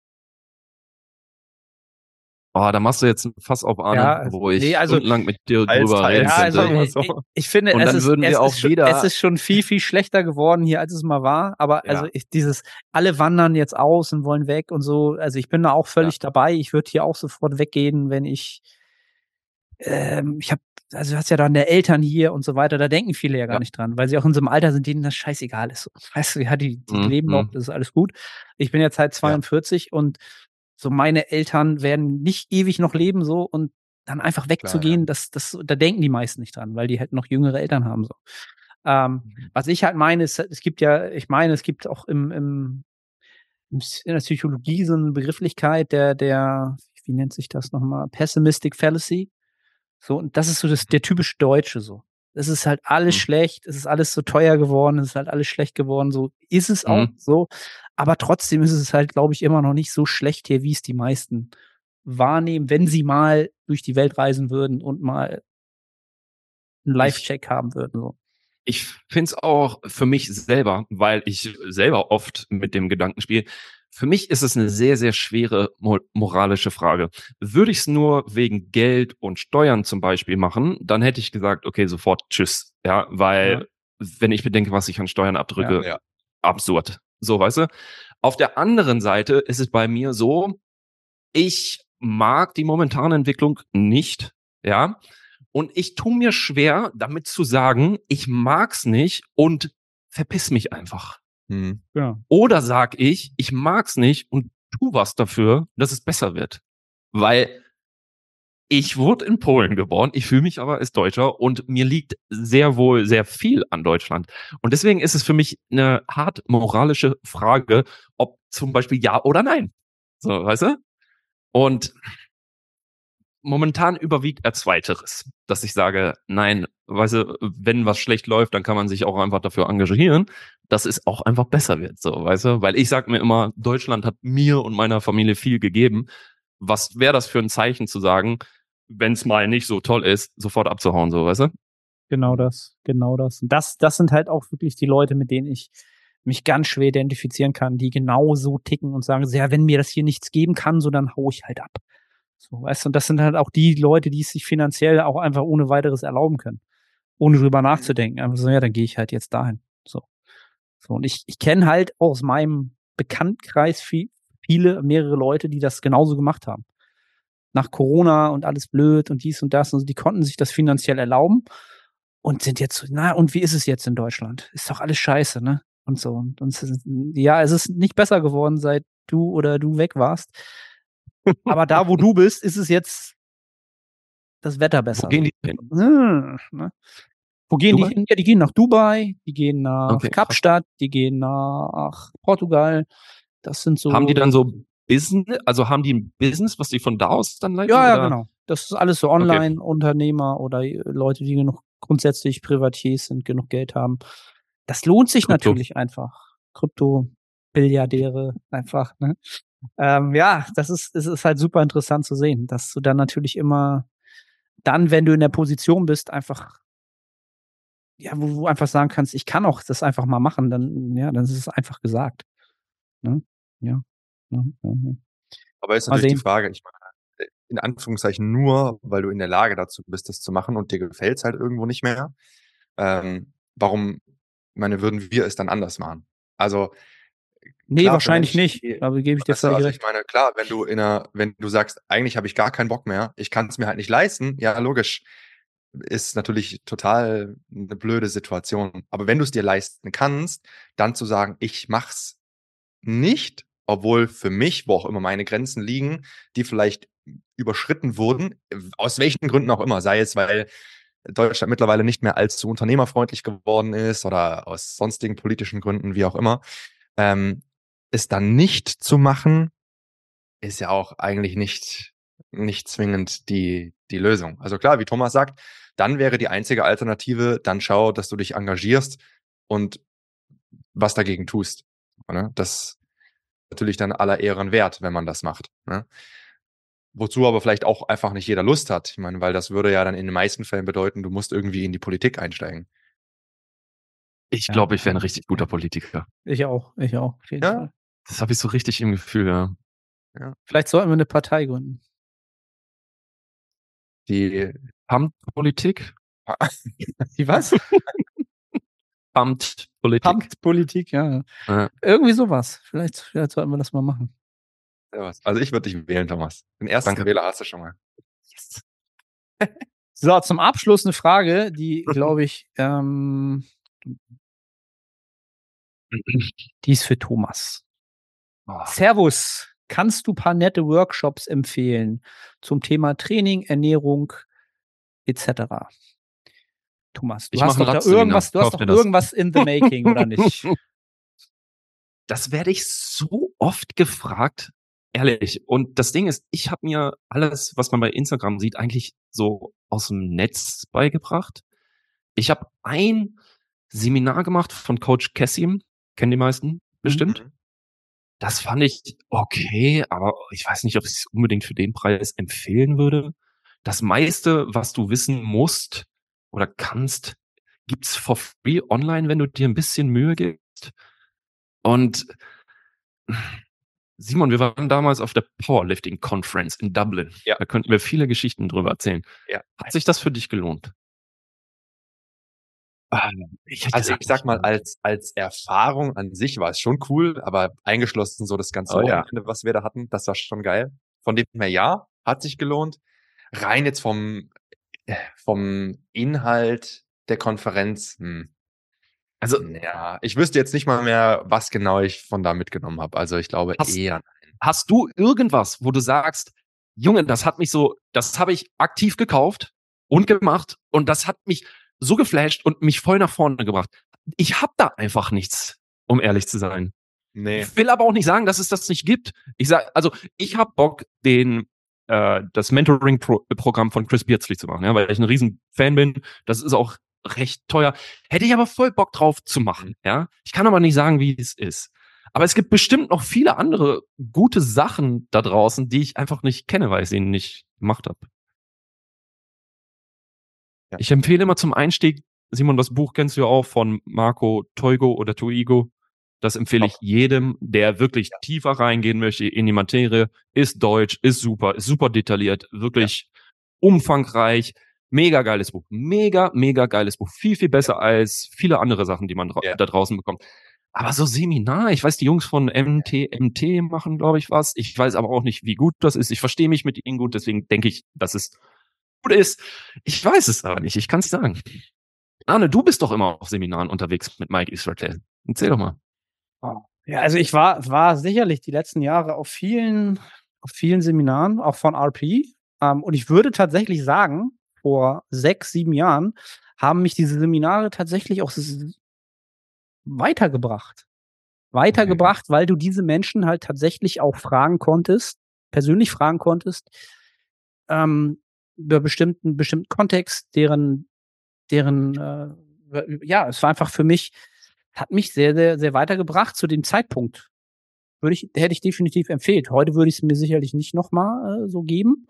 Oh, da machst du jetzt ein Fass auf Arne, wo ich stundenlang mit dir drüber reden ja, könnte. also so. ich finde, Und es dann ist, würden es, wir auch ist schon, wieder- es ist schon viel, viel schlechter geworden hier, als es mal war. Aber Ja. also alle wandern jetzt aus und wollen weg und so. Also ich bin da auch völlig dabei. Ich würde hier auch sofort weggehen, wenn du hast ja dann der Eltern hier und so weiter, da denken viele ja gar nicht dran, weil sie auch in so einem Alter sind, denen das scheißegal ist. Weißt du, ja, die leben noch, das ist alles gut. Ich bin jetzt halt 42 und so meine Eltern werden nicht ewig noch leben so und dann einfach wegzugehen, da denken die meisten nicht dran, weil die halt noch jüngere Eltern haben so. Was ich halt meine, ist, es gibt auch in der Psychologie so eine Begrifflichkeit wie nennt sich das nochmal? Pessimistic Fallacy. So, und das ist so der typisch Deutsche so. Es ist halt alles schlecht, es ist alles so teuer geworden, es ist halt alles schlecht geworden, so ist es auch so. Aber trotzdem ist es halt, glaube ich, immer noch nicht so schlecht hier, wie es die meisten wahrnehmen, wenn sie mal durch die Welt reisen würden und mal einen Live-Check haben würden. So. Ich find's auch für mich selber, weil ich selber oft mit dem Gedanken spiele, für mich ist es eine sehr, sehr schwere moralische Frage. Würde ich es nur wegen Geld und Steuern zum Beispiel machen, dann hätte ich gesagt, okay, sofort tschüss. Ja, weil wenn ich bedenke, was ich an Steuern abdrücke, absurd. So, weißt du? Auf der anderen Seite ist es bei mir so, ich mag die momentane Entwicklung nicht, ja. Und ich tue mir schwer, damit zu sagen, ich mag's nicht und verpiss mich einfach. Ja. Oder sag ich mag's nicht und tu was dafür, dass es besser wird. Weil ich wurde in Polen geboren, ich fühle mich aber als Deutscher und mir liegt sehr wohl sehr viel an Deutschland. Und deswegen ist es für mich eine hart moralische Frage, ob zum Beispiel ja oder nein. So, weißt du? Und momentan überwiegt Zweiteres, dass ich sage, nein, weißt du, wenn was schlecht läuft, dann kann man sich auch einfach dafür engagieren, dass es auch einfach besser wird, so, weißt du, weil ich sag mir immer, Deutschland hat mir und meiner Familie viel gegeben. Was wäre das für ein Zeichen zu sagen, wenn es mal nicht so toll ist, sofort abzuhauen, so, weißt du? Genau das. Und das sind halt auch wirklich die Leute, mit denen ich mich ganz schwer identifizieren kann, die genau so ticken und sagen, so, ja, wenn mir das hier nichts geben kann, so dann hau ich halt ab. So, weißt du, und das sind halt auch die Leute, die es sich finanziell auch einfach ohne weiteres erlauben können. Ohne drüber nachzudenken. Einfach so, ja, dann gehe ich halt jetzt dahin. So. Und ich kenne halt aus meinem Bekanntkreis mehrere Leute, die das genauso gemacht haben. Nach Corona und alles blöd und dies und das. Und die konnten sich das finanziell erlauben und sind jetzt so, na, und wie ist es jetzt in Deutschland? Ist doch alles scheiße, ne? Und so. Und es ist nicht besser geworden, seit du weg warst. Aber da, wo du bist, ist es jetzt das Wetter besser. Wo gehen die hin? Ne? Wo gehen die hin? Ja, die gehen nach Dubai, die gehen nach Kapstadt, die gehen nach Portugal. Das sind so. Haben die dann so Business, also haben die ein Business, was die von da aus dann leiten? Ja, oder? genau. Das ist alles so Online-Unternehmer oder Leute, die genug grundsätzlich Privatiers sind, genug Geld haben. Das lohnt sich natürlich einfach. Krypto-Billiardäre einfach, ne? Es ist halt super interessant zu sehen, dass du dann natürlich immer dann, wenn du in der Position bist, einfach, ja, wo du einfach sagen kannst, ich kann auch das einfach mal machen, dann ist es einfach gesagt. Ne? Ja. Aber ist natürlich die Frage, ich meine, in Anführungszeichen nur, weil du in der Lage dazu bist, das zu machen und dir gefällt's halt irgendwo nicht mehr. Warum, würden wir es dann anders machen? Also, nee, klar, wahrscheinlich nicht. Aber gebe ich dir völlig recht. Ich meine, klar, wenn du sagst, eigentlich habe ich gar keinen Bock mehr, ich kann es mir halt nicht leisten, ja, logisch, ist natürlich total eine blöde Situation. Aber wenn du es dir leisten kannst, dann zu sagen, ich mach's nicht, obwohl für mich, wo auch immer meine Grenzen liegen, die vielleicht überschritten wurden, aus welchen Gründen auch immer, sei es, weil Deutschland mittlerweile nicht mehr allzu unternehmerfreundlich geworden ist oder aus sonstigen politischen Gründen, wie auch immer, es dann nicht zu machen, ist ja auch eigentlich nicht zwingend die Lösung. Also klar, wie Thomas sagt, dann wäre die einzige Alternative, dann schau, dass du dich engagierst und was dagegen tust. Ne? Das ist natürlich dann aller Ehren wert, wenn man das macht. Ne? Wozu aber vielleicht auch einfach nicht jeder Lust hat. Ich meine, weil das würde ja dann in den meisten Fällen bedeuten, du musst irgendwie in die Politik einsteigen. Ich glaube, ich wäre ein richtig guter Politiker. Ich auch, auf jeden Ja. Fall. Das habe ich so richtig im Gefühl, ja. Vielleicht sollten wir eine Partei gründen. Die Pumped-Politik? Die was? Pumped-Politik. Pumped-Politik, ja. Ja. Irgendwie sowas. Vielleicht sollten wir das mal machen. Also ich würde dich wählen, Thomas. Den ersten Danke. Wähler hast du schon mal. Yes. So, zum Abschluss eine Frage, die, glaube ich, die ist für Thomas. Oh. Servus, kannst du ein paar nette Workshops empfehlen zum Thema Training, Ernährung etc.? Thomas, du Ich hast mach doch ein da irgendwas, Radseminar. Kauf mir das. irgendwas in the making, oder nicht? Das werde ich so oft gefragt, ehrlich. Und das Ding ist, ich habe mir alles, was man bei Instagram sieht, eigentlich so aus dem Netz beigebracht. Ich habe ein Seminar gemacht von Coach Cassim, kennen die meisten bestimmt. Mhm. Das fand ich okay, aber ich weiß nicht, ob ich es unbedingt für den Preis empfehlen würde. Das meiste, was du wissen musst oder kannst, gibt's for free online, wenn du dir ein bisschen Mühe gibst. Und Simon, wir waren damals auf der Powerlifting Conference in Dublin. Ja. Da könnten wir viele Geschichten drüber erzählen. Ja. Hat sich das für dich gelohnt? Ich sag mal, als Erfahrung an sich war es schon cool, aber eingeschlossen so das ganze Wochenende, was wir da hatten, das war schon geil. Von dem her, ja, hat sich gelohnt. Rein jetzt vom Inhalt der Konferenz, Also, ja, ich wüsste jetzt nicht mal mehr, was genau ich von da mitgenommen habe. Also ich glaube eher nein. Hast du irgendwas, wo du sagst, Junge, das habe ich aktiv gekauft und gemacht und das hat mich so geflasht und mich voll nach vorne gebracht. Ich habe da einfach nichts, um ehrlich zu sein. Nee. Ich will aber auch nicht sagen, dass es das nicht gibt. Ich habe Bock, das Mentoring-Programm von Chris Beardsley zu machen, ja, weil ich ein riesen Fan bin. Das ist auch recht teuer. Hätte ich aber voll Bock drauf zu machen, ja. Ich kann aber nicht sagen, wie es ist. Aber es gibt bestimmt noch viele andere gute Sachen da draußen, die ich einfach nicht kenne, weil ich sie nicht gemacht habe. Ja. Ich empfehle immer zum Einstieg, Simon, das Buch kennst du ja auch von Marco Toigo oder Toigo. Das empfehle ich jedem, der wirklich tiefer reingehen möchte in die Materie. Ist deutsch, ist super detailliert, wirklich umfangreich. Mega geiles Buch. Mega geiles Buch. Viel besser als viele andere Sachen, die man da draußen bekommt. Aber so Seminar, ich weiß, die Jungs von MT machen, glaube ich, was. Ich weiß aber auch nicht, wie gut das ist. Ich verstehe mich mit ihnen gut, deswegen denke ich, dass es gut ist. Ich weiß es aber nicht, ich kann es sagen. Arne, du bist doch immer auf Seminaren unterwegs mit Mike Israel. Erzähl doch mal. Ja, also ich war sicherlich die letzten Jahre auf vielen Seminaren, auch von RP. Und ich würde tatsächlich sagen, vor 6, 7 Jahren haben mich diese Seminare tatsächlich auch weitergebracht. Weil du diese Menschen halt tatsächlich auch persönlich fragen konntest, über bestimmten Kontext, deren es war einfach für mich, hat mich sehr, sehr, sehr weitergebracht zu dem Zeitpunkt. Hätte ich definitiv empfehlt. Heute würde ich es mir sicherlich nicht nochmal so geben.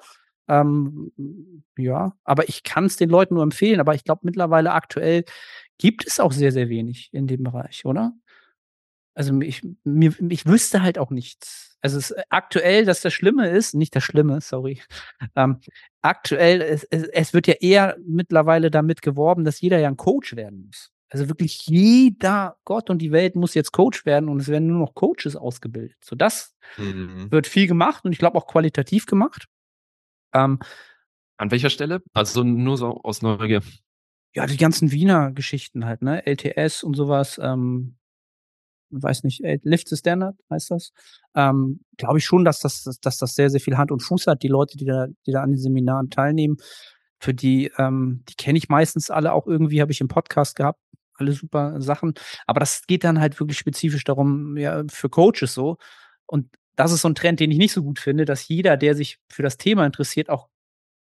Ja, aber ich kann es den Leuten nur empfehlen. Aber ich glaube, mittlerweile aktuell gibt es auch sehr, sehr wenig in dem Bereich, oder? Also ich wüsste halt auch nichts. Also aktuell, dass das Schlimme ist, nicht das Schlimme, sorry. Aktuell, es wird ja eher mittlerweile damit geworben, dass jeder ja ein Coach werden muss. Also wirklich jeder, Gott und die Welt muss jetzt Coach werden und es werden nur noch Coaches ausgebildet. So, das wird viel gemacht und ich glaube auch qualitativ gemacht. An welcher Stelle? Also nur so aus Neugier. Ja, die ganzen Wiener Geschichten halt, ne? LTS und sowas, weiß nicht, Lift the Standard heißt das. Glaube ich schon, dass das sehr, sehr viel Hand und Fuß hat. Die Leute, die da an den Seminaren teilnehmen, für die kenne ich meistens alle auch irgendwie, habe ich im Podcast gehabt, alle super Sachen. Aber das geht dann halt wirklich spezifisch darum, ja, für Coaches so. Und das ist so ein Trend, den ich nicht so gut finde, dass jeder, der sich für das Thema interessiert, auch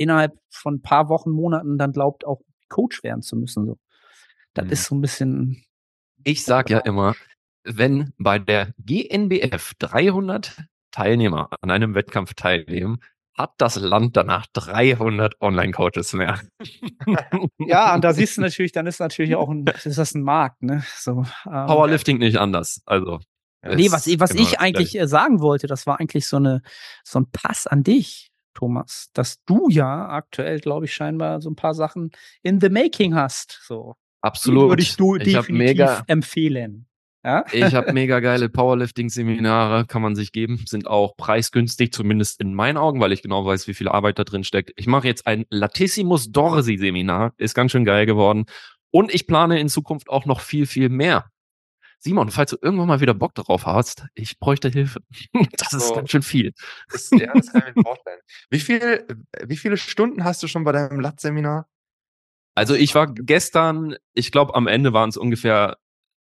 innerhalb von ein paar Wochen, Monaten dann glaubt, auch Coach werden zu müssen. So. Das ist so ein bisschen. Ich sag ja immer, wenn bei der GNBF 300 Teilnehmer an einem Wettkampf teilnehmen, hat das Land danach 300 Online-Coaches mehr. Ja, und da siehst du natürlich, dann ist natürlich auch ist das ein Markt, ne? So, Powerlifting nicht anders. Also. Nee, was ich eigentlich sagen wollte, das war eigentlich so ein Pass an dich, Thomas, dass du ja aktuell, glaube ich, scheinbar so ein paar Sachen in the making hast. So. Absolut. Die würde ich definitiv empfehlen. Ja? Ich habe mega geile Powerlifting-Seminare, kann man sich geben, sind auch preisgünstig, zumindest in meinen Augen, weil ich genau weiß, wie viel Arbeit da drin steckt. Ich mache jetzt ein Latissimus Dorsi-Seminar, ist ganz schön geil geworden. Und ich plane in Zukunft auch noch viel, viel mehr. Simon, falls du irgendwann mal wieder Bock darauf hast, ich bräuchte Hilfe. Das ist ganz schön viel. Das kann ich mir vorstellen. Wie viele Stunden hast du schon bei deinem Lat-Seminar? Also ich war gestern, ich glaube am Ende waren es ungefähr,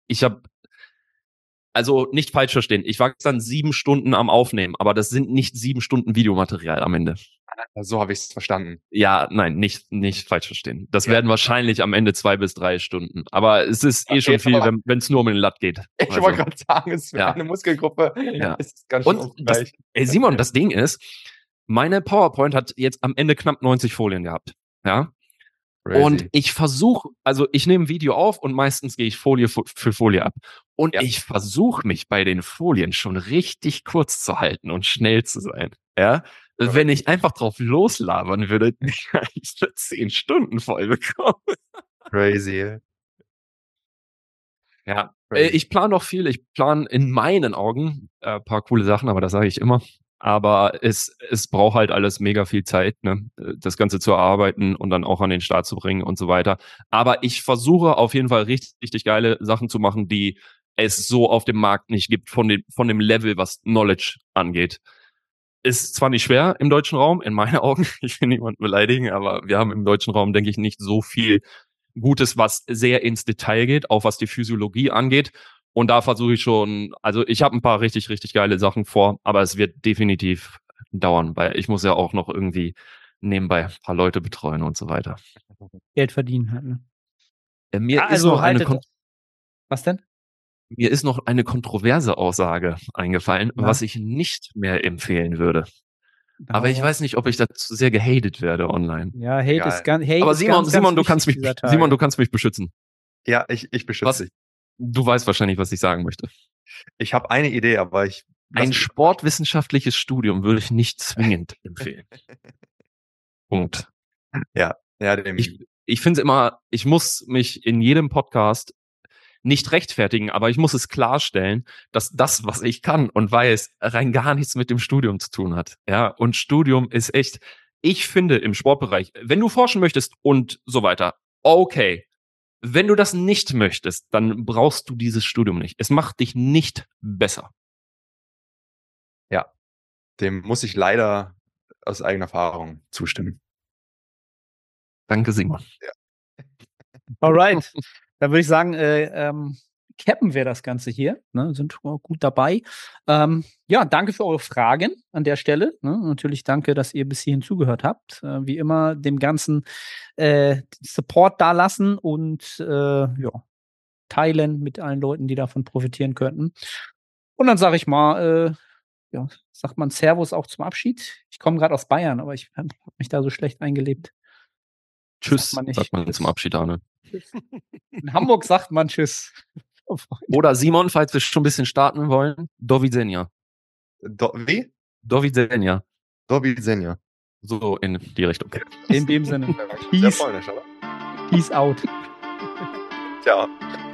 also nicht falsch verstehen, ich war gestern 7 Stunden am Aufnehmen, aber das sind nicht 7 Stunden Videomaterial am Ende. So habe ich es verstanden. Ja, nein, nicht falsch verstehen. Das werden wahrscheinlich am Ende 2 bis 3 Stunden. Aber es ist schon viel, wenn es nur um den Lat geht. Ich wollte gerade sagen, es ist für eine Muskelgruppe ist ganz schön umfangreich. Simon, das Ding ist, meine PowerPoint hat jetzt am Ende knapp 90 Folien gehabt. Ja. Crazy. Und ich nehme ein Video auf und meistens gehe ich Folie für Folie ab. Und ich versuche mich bei den Folien schon richtig kurz zu halten und schnell zu sein. Ja. Wenn ich einfach drauf loslabern würde, ich würde 10 Stunden voll bekommen. Crazy. Ja, ich plane noch viel. Ich plane in meinen Augen paar coole Sachen, aber das sage ich immer. Aber es braucht halt alles mega viel Zeit, ne? Das Ganze zu erarbeiten und dann auch an den Start zu bringen und so weiter. Aber ich versuche auf jeden Fall richtig, richtig geile Sachen zu machen, die es so auf dem Markt nicht gibt, von dem Level, was Knowledge angeht. Ist zwar nicht schwer im deutschen Raum, in meinen Augen, ich will niemanden beleidigen, aber wir haben im deutschen Raum, denke ich, nicht so viel Gutes, was sehr ins Detail geht, auch was die Physiologie angeht. Und da versuche ich schon, also ich habe ein paar richtig, richtig geile Sachen vor, aber es wird definitiv dauern, weil ich muss ja auch noch irgendwie nebenbei ein paar Leute betreuen und so weiter. Geld verdienen halt, ne? Was denn? Mir ist noch eine kontroverse Aussage eingefallen, was ich nicht mehr empfehlen würde. Aber ich weiß nicht, ob ich dazu sehr gehatet werde online. Ja, Hate ist ganz. Aber Simon, du kannst mich beschützen. Ja, ich beschütze dich. Du weißt wahrscheinlich, was ich sagen möchte. Ich habe eine Idee, aber ein sportwissenschaftliches Studium würde ich nicht zwingend empfehlen. Punkt. Ja. Ich finde es immer, ich muss mich in jedem Podcast nicht rechtfertigen, aber ich muss es klarstellen, dass das, was ich kann und weiß, rein gar nichts mit dem Studium zu tun hat. Ja, und Studium ist echt, ich finde im Sportbereich, wenn du forschen möchtest und so weiter, okay. Wenn du das nicht möchtest, dann brauchst du dieses Studium nicht. Es macht dich nicht besser. Ja, dem muss ich leider aus eigener Erfahrung zustimmen. Danke, Simon. Ja. Alright. Dann würde ich sagen, cappen wir das Ganze hier. Ne? Sind gut dabei. Ja, danke für eure Fragen an der Stelle. Ne? Natürlich danke, dass ihr bis hierhin zugehört habt. Wie immer dem Ganzen Support dalassen und teilen mit allen Leuten, die davon profitieren könnten. Und dann sage ich mal, sagt man Servus auch zum Abschied. Ich komme gerade aus Bayern, aber ich habe mich da so schlecht eingelebt. Tschüss, sagt man zum Abschied, Arne. In Hamburg sagt man Tschüss. Oder Simon, falls wir schon ein bisschen starten wollen, Do widzenia. Wie? Do widzenia. Do widzenia. So in die Richtung. In dem Sinne. Peace. Sehr polnisch, oder? Peace out. Ciao.